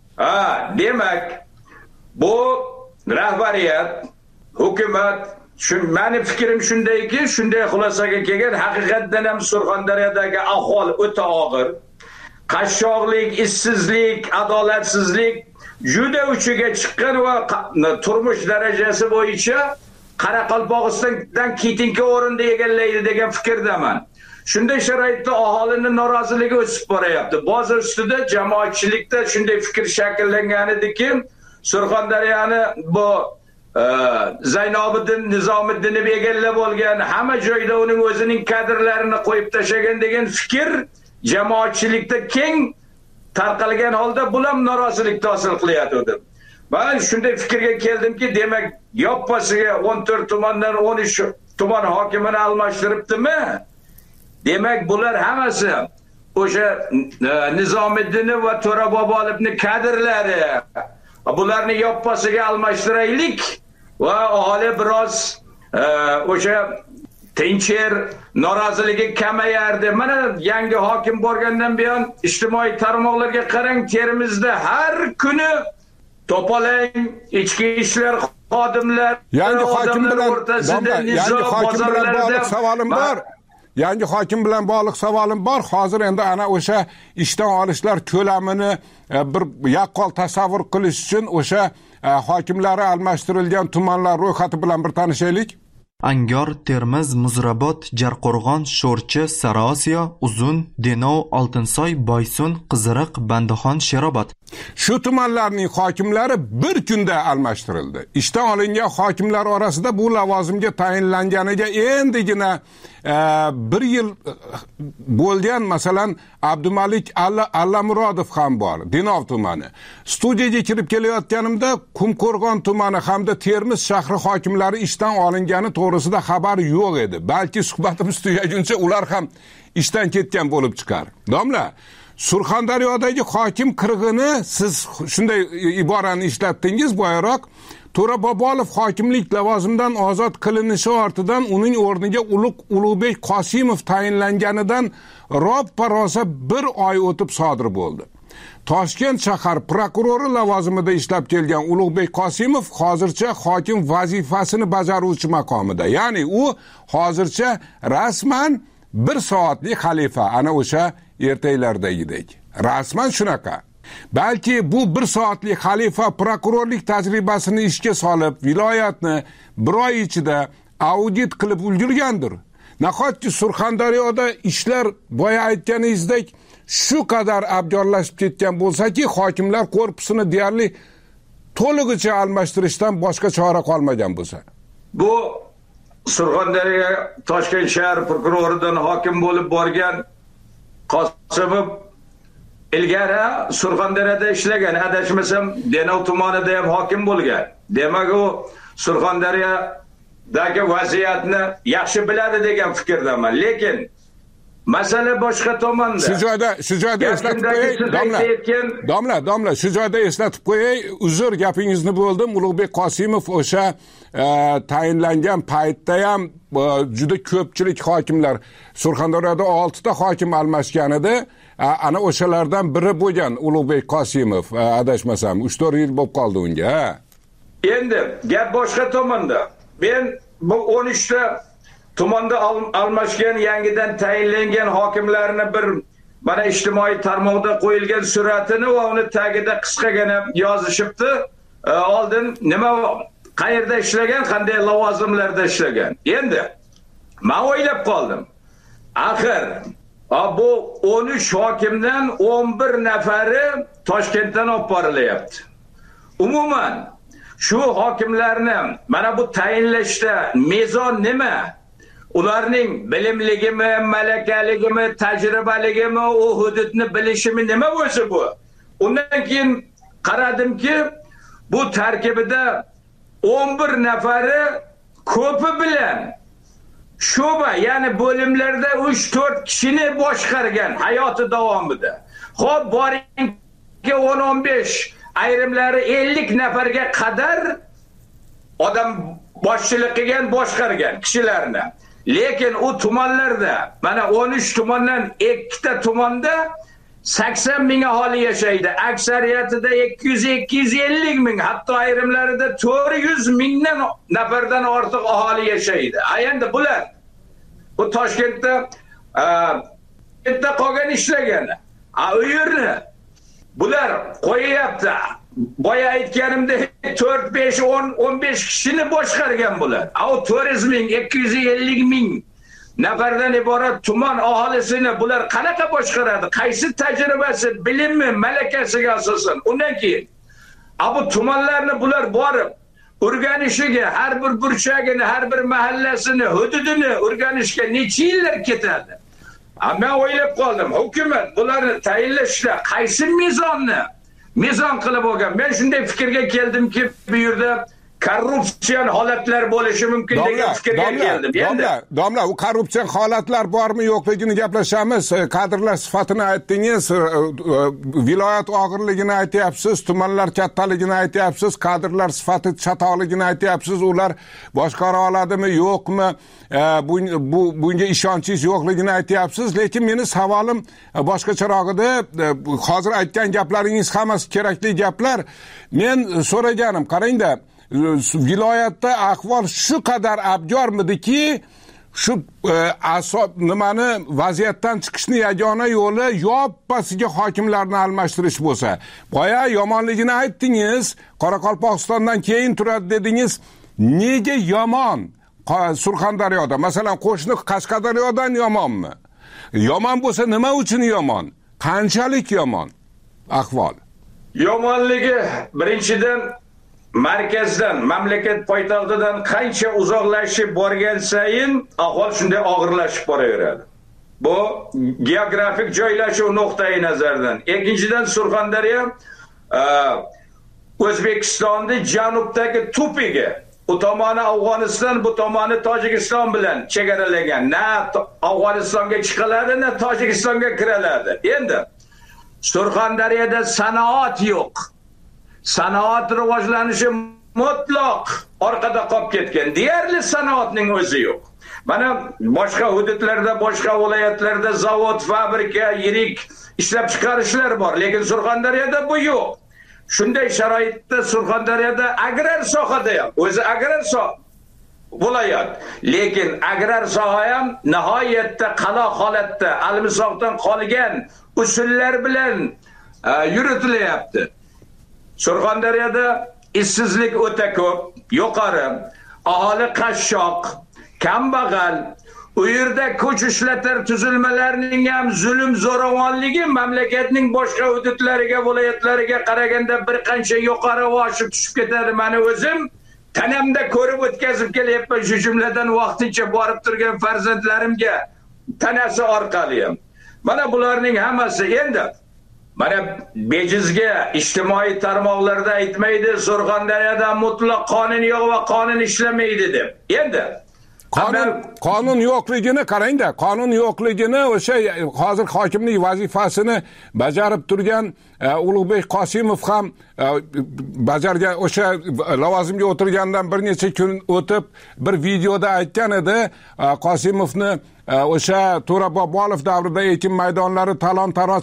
S: Demak, bu rahbariyat, hukumat, meni fikrim shundayki, shunday xulosaga kelgan, haqiqatdan ham Surxondaryodagi ahvol o'ta og'ir. Qashshoqlik, ishsizlik, adolatsizlik juda uchiga chiqqan va turmush darajasi bo'yicha Qoraqalpog'istondan ketinki o'rinda egallaydi degan fikrdaman. Shunday sharoitda aholining noroziligi o'sib boryapti. Ba'zi ustida jamoatchilikda shunday fikr shakllangan ediki, Surxondaryoni bu Zaynobiddin Nizomiddinov egallab olgan, hamma joyda uning o'zining kadrlarini qo'yib tashlagan degan fikr jamoatchilikda keng tarqalgan holda bular norozilik hosil qilyapti. Men shunday fikrga keldimki, demak, yoppasiga 14 tumandan 13 tuman hokimini almashtiribdimi? Demak, bular hammasi o'sha Nizomiddinov va To'ra Bobolovning kadrlari. Bularni yoppasiga almashtiraylik va aholi biroz o'sha tincher, noroziligi kamayardi. Mana yangi hokim borgandan buyon ijtimoiy tarmoqlarga qarang, Termizda har kuni to'palang ichki ishlar xodimlar,
R: yangi hokim bilan bog'liq savolim bor. Yangi hokim bilan bog'liq savolim bor. Hozir endi ana o'sha ishdan olishlar ko'lamini bir yaqqol tasavvur qilish uchun o'sha hokimlari almashtirilgan tumanlar ro'yxati bilan bir tanishaylik.
A: Angor, Termiz, Muzrabot, Jarqo'rg'on, Sho'rchi, Sariosiyo, Uzun, Denov, Oltinsoy, Boysun, Qiziriq, Bandixon, Sherobod.
R: Shu tumanlarning hokimlari bir kunda almashtirildi. Ishdan olingan hokimlar orasida bu lavozimga tayinlanganiga endigina bir yil bo'lgan, masalan, Abdumalik Allamurodov ham bor, Denov tumani. Studiyaga kirib kelayotganimda Qumqo'rg'on tumani hamda Termiz shahri hokimlari ishdan olingani to'g'risida xabar yo'q edi. Balki suhbatimiz tugaguncha ular ham ishdan ketgan bo'lib chiqar. Domla, Surxondaryodagi hokim qirg'ini siz shunday iborani ishlatdingiz boyaroq. To'ra Bobolov hokimlik lavozimidan ozod qilinishi ortidan uning o'rniga Ulug'bek Qosimov tayinlanganidan roppa-rosa bir oy o'tib sodir bo'ldi. Toshkent shahar prokurori lavozimida ishlab kelgan Ulug'bek Qosimov hozircha hokim vazifasini bajaruvchi maqomida. Ya'ni u hozircha rasman 1 soatlik xalifa, ana o'sha ertaklardagidek. Rasman shunaqa. Balki bu 1 soatlik xalifa prokurorlik tajribasini ishga solib, viloyatni bir oy ichida audit qilib ulgurgandir. Nahotki Surxondaryoda ishlar boya aytganingizdek shu qadar abgorlashib ketgan bo'lsa-ki, hokimlar korpusini deyarli to'lig'icha almashtirishdan boshqa chora qolmagan bo'lsa.
S: Bu Surxondaryo Toshkent shahar prokuroridan hokim bo'lib borgan Qosimov ilgari Surxondaryoda ishlagan, adashmasam Denov tumanida ham hokim bo'lgan. Demak, u Surxondaryodagi vaziyatni yaxshi biladi degan fikrdaman. Lekin masala boshqa tomonda.
R: Shu joyda eslatib qo'yay, domla, shu joyda eslatib qo'yay, uzr gapingizni bo'ldim. Ulug'bek Qosimov o'sha tayinlangan paytda ham juda ko'pchilik hokimlar, Surxondaryoda 6 ta hokim almashgan edi. Ana o'shalardan biri bo'lgan Ulug'bek Qosimov, adashmasam 3-4 yil bo'lib qoldi unga.
S: Endi gap boshqa tomonda. Men bu 13 ta tumanda almashgan, yangidan tayinlangan hokimlarni bir mana ijtimoiy tarmoqda qo'yilgan suratini va uni tagida qisqagina yozishibdi. Oldin nima, qayerda ishlagan, qanday lavozimlarda ishlagan. Endi men o'ylab qoldim. Axir bu 13 hokimdan 11 nafari Toshkentdan olib borilyapti. Umuman shu hokimlarni mana bu tayinlashda mezon nima? Ularning bilimligimi, malakaligimi, tajribaligimi, u hududni bilishimi nima bo'lsa bu? Undan keyin qaradimki, bu tarkibida 11 nafari ko'pi bilan sho'ba, ya'ni bo'limlarda 3-4 kishini boshqargan hayoti davomida. Xo'p, boringki 10-15, ayrimlari 50 nafarga qadar odam boshchilik qilgan, boshqargan kishilarni. Lekin u tumanlarda, mana 13 tumandan 2 ta tumanda 80 ming aholi yashaydi. Aksariyatida 200-250 ming, hatto ayrimlarida 400 mingdan nafardan ortiq aholi yashaydi. Endi bular bu Toshkentda qolgan ishlagani. U yerni bular qo'yapti. Boya aytganimdek 4, 5, 10, 15 kishini boshqargan bular. O 400 ming, 250 ming nafardan iborat tuman aholisini bular qanaqa boshqaradi? Qaysi tajribasi, bilimi, malakasiga asosan? Undan keyin bu tumanlarni bular borib o'rganishiga, har bir burchagini, har bir mahallasini, hududini o'rganishga necha yillar ketadi? Men o'ylab qoldim, hukumat bularni tayinlashda qaysi mezon qilib olgan. Men shunday fikrga keldimki, bu yerda korrupsiyon holatlar bo'lishi mumkin degan fikrga keldim.
R: Domla, u korrupsiyon holatlar bormi yo'qligini gaplashamiz. Kadrlar sifatini aytdingiz, viloyat og'irligini aytyapsiz, tumanlar kattaligini aytyapsiz, kadrlar sifati chatoqligini aytyapsiz. Ular boshqara oladimi, yo'qmi? Bunga ishonchingiz yo'qligini aytyapsiz. Lekin meni savolim boshqacharoq edi. Hozir aytgan gaplaringiz hammasi kerakli gaplar. Men so'raganim, qarangda, viloyatda ahvol shu qadar abgormidiki, shu nimani vaziyatdan chiqishni yagona yo'li yoppasiga hokimlarni almashtirish bo'lsa. Boya yomonligini aytdingiz, Qoraqalpog'istondan keyin turadi dedingiz. Nega yomon? Surxondaryoda, masalan, qo'shni Qashqadaryodan yomonmi? Yomon bo'lsa nima uchun yomon? Qanchalik yomon ahvol?
S: Yomonligi birinchidan markazdan, mamlakat poytaxtidan qancha uzoqlashib borgan sayin ahvol shunday og'irlashib boraveradi. Bu geografik joylashuv nuqtai nazaridan. Ikkinchidan, Surxondaryo O'zbekistonning janubdagi tupiga, u tomoni Afg'oniston, bu tomoni Tojikiston bilan chegaralagan. Na Afg'onistonga chiqiladi, na Tojikistonga kiriladi. Endi Surxondaryoda sanoat yo'q. Sanoat rivojlanishi mutlaq orqada qolib ketgan. Deyarli sanoatning o'zi yo'q. Mana boshqa hududlarda, boshqa viloyatlarda zavod, fabrika, yirik ishlab chiqarishlar bor, lekin Surxondaryoda bu yo'q. Shunday sharoitda Surxondaryoda agrar sohada ham, o'zi agrar viloyat, lekin agrar soha ham nihoyatda qaloq holatda, almisoqdan qolgan usullar bilan yuritilyapti. Surxondaryoda ishsizlik o'ta ko'p, yuqori, aholi qashshoq, kambag'al, u yerda kuch ishlatar tuzilmalarining ham zulm zo'ravonligi mamlakatning boshqa hududlariga, viloyatlariga qaraganda bir qancha yuqori oshib tushib ketadi. Meni o'zim tanamda ko'rib o'tkazib kelyapman, shu jumladan vaqtincha borib turgan farzandlarimga tanasi orqali ham. Mana bularning hammasi endi mana bejizga ijtimoiy tarmoqlarda aytmaydi, Surxondaryoda mutlaq qonun yo'q va qonun ishlamaydi deb. Endi
R: qonun yo'qligini qarang-da, qonun yo'qligini o'sha hozir hokimlik vazifasini bajarib turgan Ulug'bek Qosimov ham bajargan, o'sha lavozimga o'tirgandan bir necha kun o'tib bir videoda aytgan edi, Qosimovni o'sha To'ra Bobolov davrida ekin maydonlari talon-taroj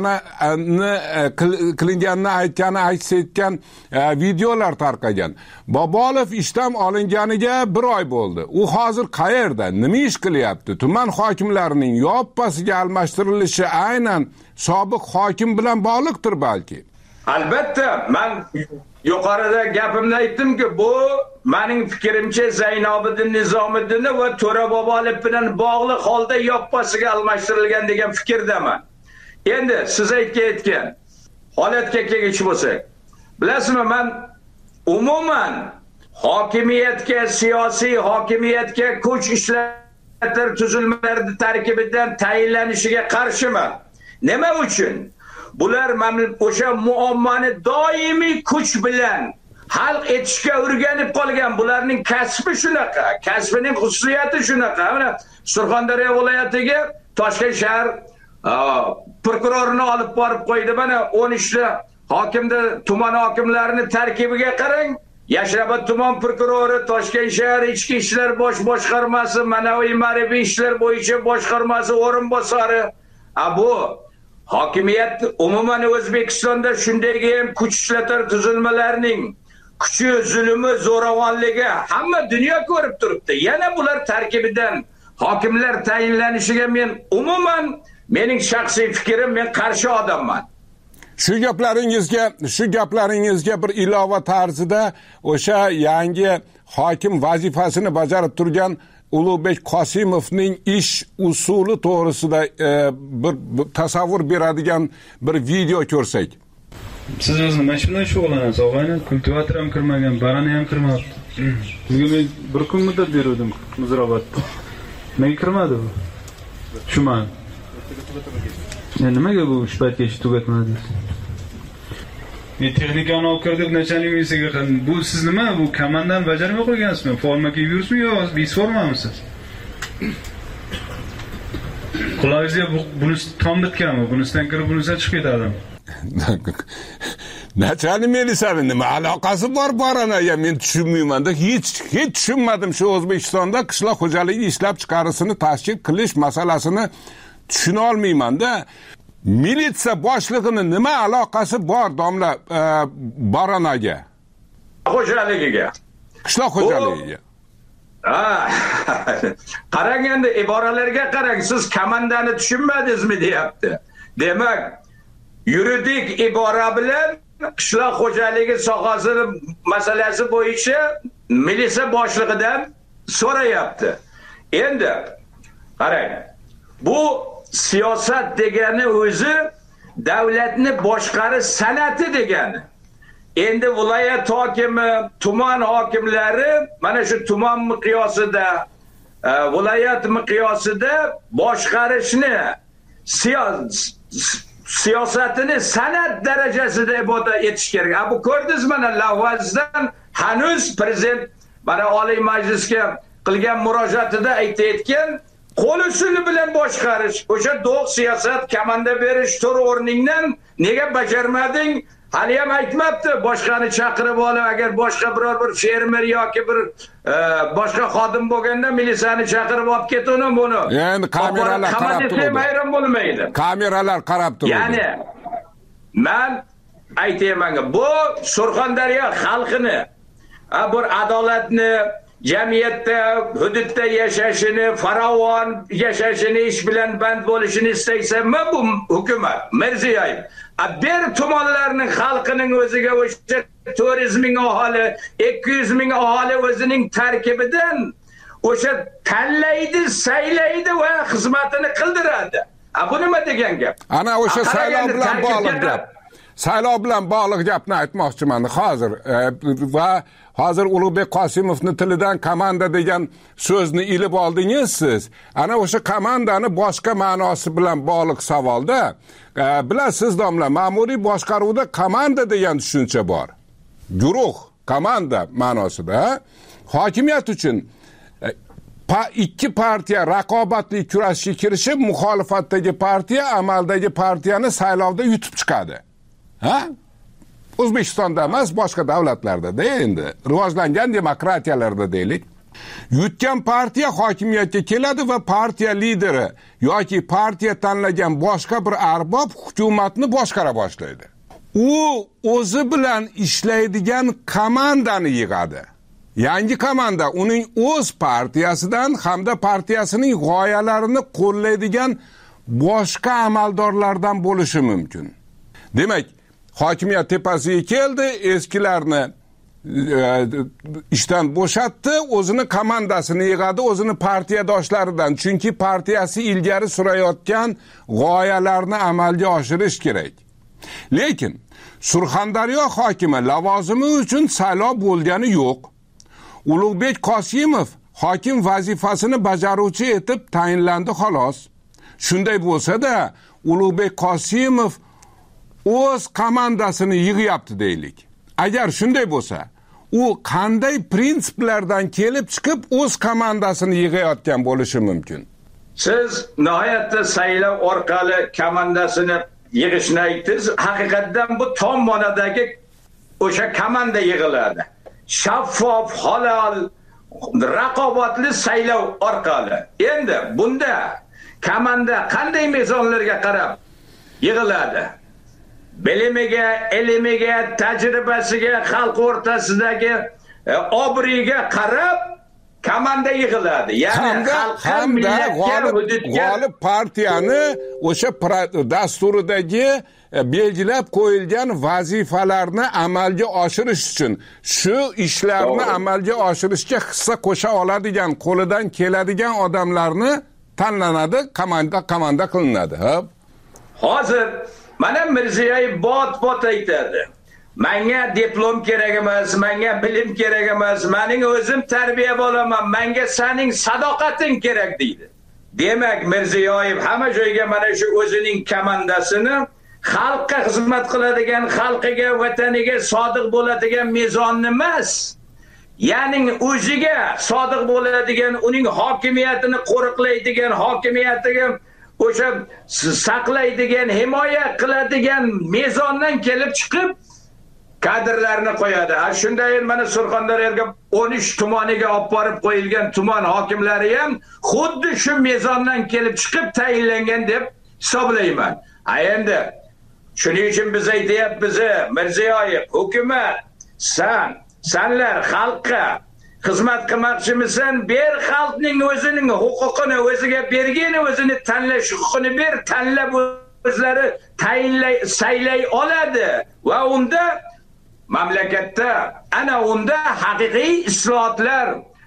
R: qilinganini aytgani, aks etgan videolar tarqagan. Bobolov ishdan olinganiga 1 oy bo'ldi. U hozir qayerda, nima ish qilyapti? Tuman hokimlarining yoppasiga almashtirilishi aynan sobiq hokim bilan bog'liqdir balki.
S: Albatta, men yuqorida gapimni aytdimki, bu mening fikrimcha Zaynobiddin Nizomiddin va To'ra Bobolov bilan bog'liq holda yoppasiga almashtirilgan degan fikrdaman. Endi siz aytgan holatga kelgich bo'lsak, bilasizmi, men umuman hokimiyatga, siyosiy hokimiyatga kuch ishlatar tuzilmalarning tarkibidan tayinlanishiga qarshiman. Nima uchun? Bular o'sha muammoni doimiy kuch bilan hal etishga o'rganib qolgan. Bularning kasbi shunaqa, kasbining xususiyati shunaqa. Mana Surxondaryo viloyatiga Toshkent shahar prokurorini olib borib qo'ydi. Mana 13 ta hokimda tuman hokimlarining tarkibiga qarang. Yashnobod tuman prokurori, Toshkent shahar ichki ishlar bosh boshqarmasi, ma'naviy ma'rifiy ishlar bo'yicha boshqarmasi o'rinbosari. Bu hokimiyat umuman O'zbekistonda shunday ham kuch ishlatar tuzilmalarining kuchi, zulmi, zo'ravonligi hamma dunyo ko'rib turibdi. Yana bular tarkibidan hokimlar tayinlanishiga men umuman, mening shaxsiy fikrim, men qarshi odamman.
R: Shu gaplaringizga bir ilova tarzida o'sha yangi hokim vazifasini bajarib turgan Ulug'bek Qosimovning ish usuli to'g'risida bir tasavvur beradigan bir video ko'rsak.
F: Siz o'zingiz mana shundan shug'ullanasiz, og'ayni, kultivator ham kirmagan, barani ham kirmabdi. Bugun men bir kun muddat berdim Muzrabotda. Nega kirmadi bu? Tushunmadim. Nimaga bu ish paytgacha tugatmadi? Men texnikani olib kirdim, nachalnik misiga qildim. Bu siz nima? Bu komandani bajarmay qo'ygansizmi? Forma kiyib yuribsizmi yo bezformamisiz? Qulog'ingizga bunisi tom bitganmi? Bunisidan kirib, bunisidan chiqib ketadi.
R: Nachalnik milisani nima aloqasi bor baranaga? Men tushunmayman-da. Hech tushunmadim shu O'zbekistonda qishloq xo'jaligi ishlab chiqarishini tashkil qilish masalasini tushuna olmayman-da. Militsiya boshlig'ining nima aloqasi bor domla baranaga?
S: Xo'jaligiga.
R: Qishloq xo'jaligiga.
S: Qarang endi iboralarga qarang, siz komandani tushunmadingizmi deyapti. Demak, yuridik ibora bilan qishloq xo'jaligi sohasini masalasi bo'yicha militsiya boshlig'idan so'rayapti. Endi qarang, bu siyosat degani o'zi davlatni boshqarish san'ati degani. Endi viloyat hokimi, tuman hokimlari mana shu tuman miqyosida, viloyat miqyosida boshqarishni, siyosatini san'at darajasida ibodat etish kerak. Bu ko'rdingiz mana lavozdan hanuz prezident mana Oliy Majlisga qilgan murojaatida aytayotgan qo'l usuli bilan boshqarish, o'sha do'q siyosat, komanda berish tur o'rningdan nega bajarmading? Hali ham aytmabdi, boshqani chaqirib olib, agar boshqa biror bir fermer yoki bir boshqa xodim bo'lganda militsiyani chaqirib olib ketuni buni.
R: Endi kameralar qarab turibdi.
S: Hayron bo'lmaydi.
R: Kameralar qarab turibdi.
S: Ya'ni men aytayman, bu Surxondaryo xalqini bir adolatni, jamiyatda, hududda yashashini, farovon yashashini, ish bilan band bo'lishini istaysanmi bu hukumat, Mirziyoyev. Bir tumanlarning xalqining o'ziga o'sha 400 ming aholi, 200 ming aholi o'zining tarkibidan o'sha tanlaydi, saylaydi va xizmatini qildiradi. Bu nima degan gap?
R: Ana o'sha saylov bilan bog'liq gap. Saylov bilan bog'liq gapni aytmoqchiman hozir. Va hozir Ulug'bek Qosimovning tilidan komanda degan so'zni ilib oldingiz siz. Ana o'sha komandani boshqa ma'nosi bilan bog'liq savolda, bilasiz domla, ma'muriy boshqaruvda komanda degan tushuncha bor. Guruh, komanda ma'nosida. Hokimiyat uchun ikki partiya raqobatli kurashga kirishib, muxolifatdagi partiya amaldagi partiyani saylovda yutib chiqadi. O'zbekistonda emas, boshqa davlatlarda endi rivojlangan demokratiyalarda deylik. Yutgan partiya hokimiyatga keladi va partiya lideri yoki partiya tanlagan boshqa bir arbob hukumatni boshqara boshlaydi. U o'zi bilan ishlaydigan komandani yig'adi. Yangi komanda uning o'z partiyasidan hamda partiyasining g'oyalarini qo'llaydigan boshqa amaldorlardan bo'lishi mumkin. Demak, hokimiyat tepasiga keldi, eskilarni ishdan bo'shatdi, o'zini komandasini yig'adi, o'zini partiyadoshlaridan, chunki partiyasi ilgari surayotgan g'oyalarni amalga oshirish kerak. Lekin Surxondaryo hokimi lavozimi uchun saylov bo'lgani yo'q. Ulug'bek Qosimov hokim vazifasini bajaruvchi etib tayinlandi xolos. Shunday bo'lsa-da, Ulug'bek Qosimov o'z komandasini yig'yapti deylik. Agar shunday bo'lsa, u qanday prinsiplardan kelib chiqib o'z komandasini yig'ayotgan bo'lishi mumkin?
S: Siz nihoyatda saylov orqali komandasini yig'ishni aytdingiz. Haqiqatdan bu tom ma'nodagi o'sha komanda yig'iladi. Shaffof, halol, raqobatli saylov orqali. Endi bunda komanda qanday mezonlarga qarab yig'iladi? Bilimiga, ilmiga, tajribasiga, xalq o'rtasidagi obro'yiga qarab komanda yig'iladi. Ya'ni xalqqa, millatga, hududga
R: g'olib partiyani o'sha dasturidagi belgilab qo'yilgan vazifalarni amalga oshirish uchun, shu ishlarni amalga oshirishga hissa qo'sha oladigan, qo'lidan keladigan odamlarni tanlanadi, komanda qilinadi.
S: Hozir mana Mirziyoyev bot aytadi. Menga diplom kerak emas, menga bilim kerak emas, mening o'zim tarbiya bo'laman, menga sening sadoqating kerak deydi. Demak, Mirziyoyev hamma joyga mana shu o'zining komandasini xalqqa xizmat qiladigan, xalqiga, vataniga sodiq bo'ladigan mezonni emas, ya'ni o'ziga sodiq bo'ladigan, uning hokimiyatini qo'riqlaydigan, hokimiyatiga o'sha saqlaydigan, himoya qiladigan mezondan kelib chiqib kadrlarni qo'yadi. Shunday mana Surxondaryoga 13 tumaniga olib borib qo'yilgan tuman hokimlari ham xuddi shu mezondan kelib chiqib tayinlangan deb hisoblayman. Endi shuning uchun biz aytyapmiz, Mirziyoyev, hukumat, sanlar xalqqa xizmat qilmoqchimisan, ber xalqning o'zining huquqini o'ziga bergin, o'zini tanlash huquqini ber, tanlab o'zlari tayinlay, saylay oladi va unda mamlakatda ana unda haqiqiy islohotlar,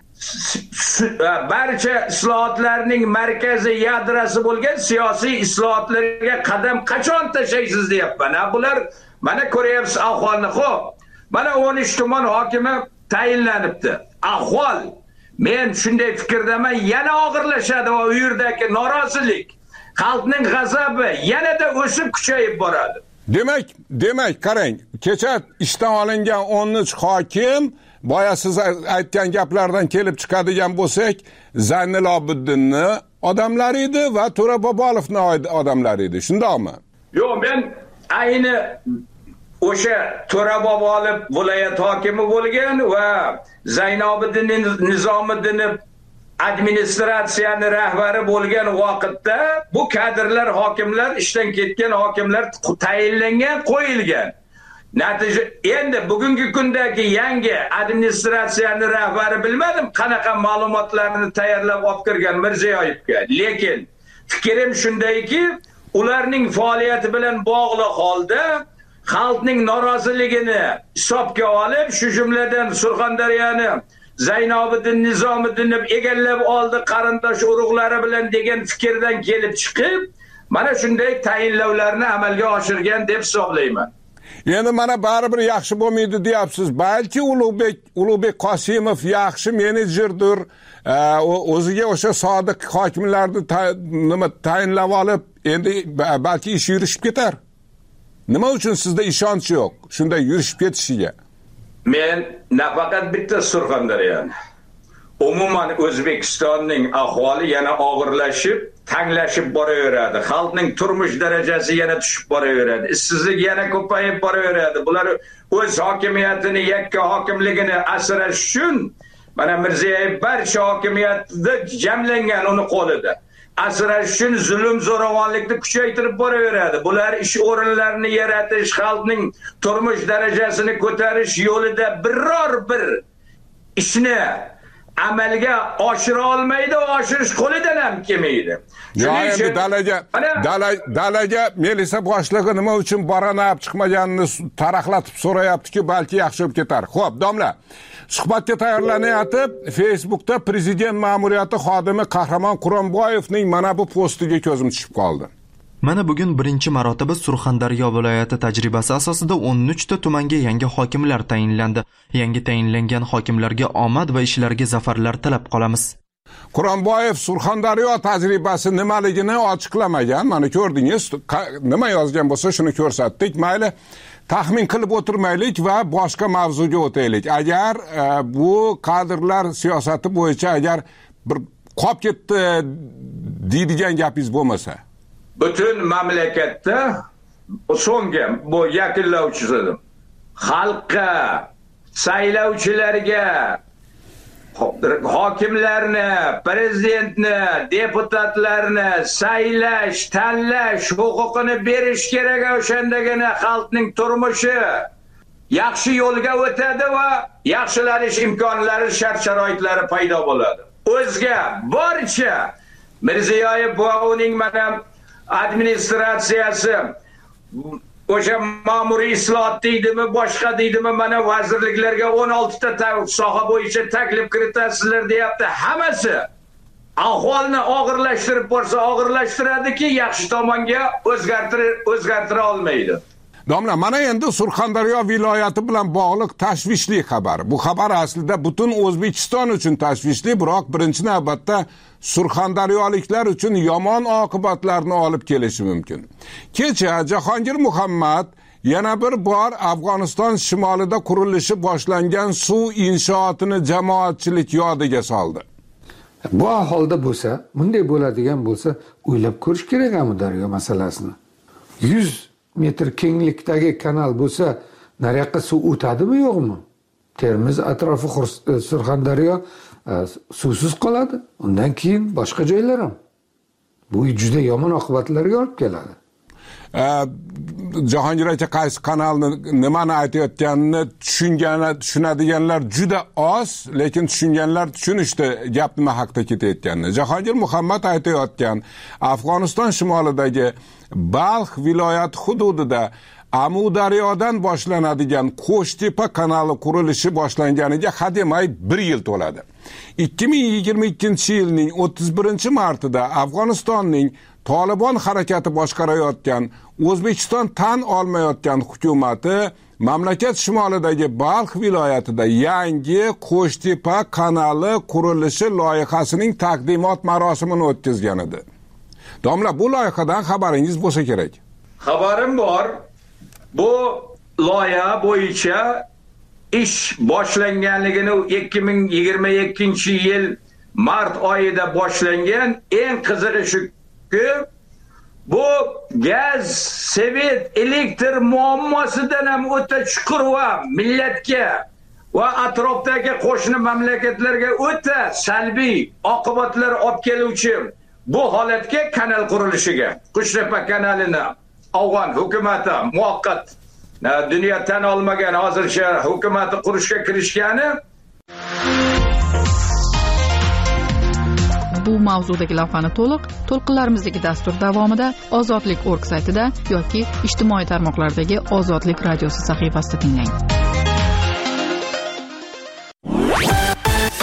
S: barcha islohotlarning markazi, yadrosi bo'lgan siyosiy islohotlarga qadam qachon tashlaysiz deyapman. Bular mana ko'ryapsiz ahvolni. Xo'p, mana 13 tuman hokimi tayinlanibdi. Ahvol, men shunday fikrdaman, yana og'irlashadi va u yerdagi norozilik, xalqning g'azabi yanada o'sib kuchayib boradi.
R: Demak, qarang, kecha ishdan olingan 13 hokim, boya siz aytgan gaplardan kelib chiqadigan bo'lsak, Zaynul Obiddinni odamlari edi va To'ra Bobolovning odamlari edi. Shundaqmi?
S: Yo'q, men ayni o'sha To'ra Bobolov viloyat hokimi bo'lgan va Zaynobiddin Nizomiddin administratsiyani rahbari bo'lgan vaqtda bu kadrlar, hokimlar, ishdan ketgan hokimlar tayinlangan, qo'yilgan. Natija endi bugungi kundagi yangi administratsiyani rahbari bilmadim qanaqa ma'lumotlarni tayyorlab olib kirgan Mirziyoyevga. Lekin fikrim shundayki, ularning faoliyati bilan bog'liq holda xalqning noroziligini hisobga olib, shu jumladan Surxondaryoni Zaynobiddin Nizomiddinni egallab oldi qarindosh urug'lari bilan degan fikrdan kelib chiqib, mana shunday tayinlovlarni amalga oshirgan deb hisoblayman.
R: Endi mana baribir yaxshi bo'lmaydi deyapsiz. Balki Ulug'bek Qosimov yaxshi menejerdir. O'ziga o'sha sodiq hokimlarni tayinlab olib, endi balki ish yurishib ketar. Nima uchun sizda ishonch yo'q shunday yurishib ketishiga?
S: Men nafaqat bitta Surxondaryoni, umuman O'zbekistonning ahvoli yana og'irlashib, tanglashib boraveradi. Xalqning turmush darajasi yana tushib boraveradi. Ishsizlik yana ko'payib boraveradi. Bular o'z hokimiyatini, yakka hokimligini asrash uchun mana Mirziyoyev barcha hokimiyatda jamlangan uni qo'lida. Asrash uchun zulm zo'ravonlikni kuchaytirib boraveradi. Bular ish o'rinlarini yaratish, xalqning turmush darajasini ko'tarish yo'lida biror bir ishni amalga oshira olmaydi, oshirish qo'lidan ham kelmaydi.
R: Dalaga Melisa boshlig'i nima uchun boranab chiqmaganini taraqlatib so'rayapti-ki, balki yaxshi bo'lib ketar. Xo'p, domla, suhbatga tayyorlanayotib, Facebookda prezident ma'muriyati xodimi Qahramon Quronboyevning mana bu postiga ko'zim tushib qoldi.
A: Mana bugun birinchi marotaba Surxondaryo viloyati tajribasi asosida 13 ta tumanga yangi hokimlar tayinlandi. Yangi tayinlangan hokimlarga omad va ishlarga zafarlar tilab qolamiz.
R: Quronboyev Surxondaryo tajribasi nimaligini ochiqlamagan. Mana ko'rdingiz, nima yozgan bo'lsa shuni ko'rsatdik. Mayli, taxmin qilib o'tirmaylik va boshqa mavzuga o'taylik. Agar bu kadrlar siyosati bo'yicha agar bir qolib ketdi deydigan gapingiz bo'lmasa,
S: butun mamlakatda so'nggi bu yakunlovchisi xalqqa, saylovchilarga, hokimlarni, prezidentni, deputatlarni saylash, tanlash huquqini berish kerak. O'shandagina xalqning turmushi yaxshi yo'lga o'tadi va yaxshilanish imkonlari, shart-sharoitlari paydo bo'ladi. O'zga barcha Mirziyoyev va uning mana administratsiyasi o'sha ma'muriy islohot deydimi, boshqa deydimi, mana vazirliklarga 16 ta soha bo'yicha taklif kiritasizlar deyapti. Hammasi ahvolni og'irlashtirib borsa og'irlashtiradiki, yaxshi tomonga o'zgartira olmaydi.
R: Domla, mana endi Surxondaryo viloyati bilan bog'liq tashvishli xabar. Bu xabar aslida butun O'zbekiston uchun tashvishli, biroq birinchi navbatda surxondaryoliklar uchun yomon oqibatlarni olib kelishi mumkin. Kecha Jahongir Muhammad yana bir bor Afg'oniston shimolida qurilishi boshlangan suv inshootini jamoatchilik yodiga soldi.
T: Bu ahvolda bo'lsa, bunday bo'ladigan bo'lsa, o'ylab ko'rish kerak Amudaryo masalasini. 100 metr kenglikdagi kanal bo'lsa, nariyoqqa suv o'tadimi yo'qmi? Termiz atrofi Surxondaryo suvsiz qoladi. Undan keyin boshqa joylar ham. Bu juda yomon oqibatlarga olib keladi.
R: Jahongir aka qaysi kanalni nimani aytayotganini tushunadiganlar juda oz, lekin tushunganlar tushunishdi gap nima haqida ketayotganini. Jahongir Muhammad aytayotgan Afg'oniston shimolidagi Balx viloyati hududida Amudaryodan boshlanadigan Qo'shtepa kanali qurilishi boshlanganiga hademay 1 yil to'ladi. 2022-yilning 31-martida Afg'onistonning Tolibon harakati boshqarayotgan, O'zbekiston tan olmayotgan hukumati mamlakat shimolidagi Balx viloyatida yangi Qo'shtepa kanali qurilishi loyihasining taqdimot marosimini o'tkazgan edi. Domla, bu loyihadan xabaringiz bo'lsa kerak.
S: Xabarim bor. Bu loyiha bo'yicha ish boshlanganligini 2022-yil mart oyida boshlangan. Eng qizig'i shuki, bu gaz, svet, elektr muammosidan ham o'ta chuqur va millatga va atrofdagi qo'shni mamlakatlarga o'ta salbiy oqibatlar olib keluvchi bu holatga kanal qurilishiga, Qo'shtepa kanalini Afg'on hukumati muvaqqat dunyo tan olmagan hozircha hukumati qurishga kirishgani.
E: Bu mavzudagi lavhani to'lqinlarimizdagi dastur davomida Ozodlik.org saytida yoki ijtimoiy tarmoqlardagi Ozodlik radiosi sahifasida tinglang.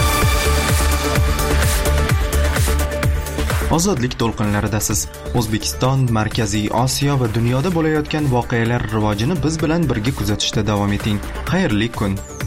A: Ozodlik to'lqinlaridasiz. O'zbekiston, Markaziy Osiyo va dunyoda bo'layotgan voqealar rivojini biz bilan birga kuzatishda davom eting. Xayrli kun.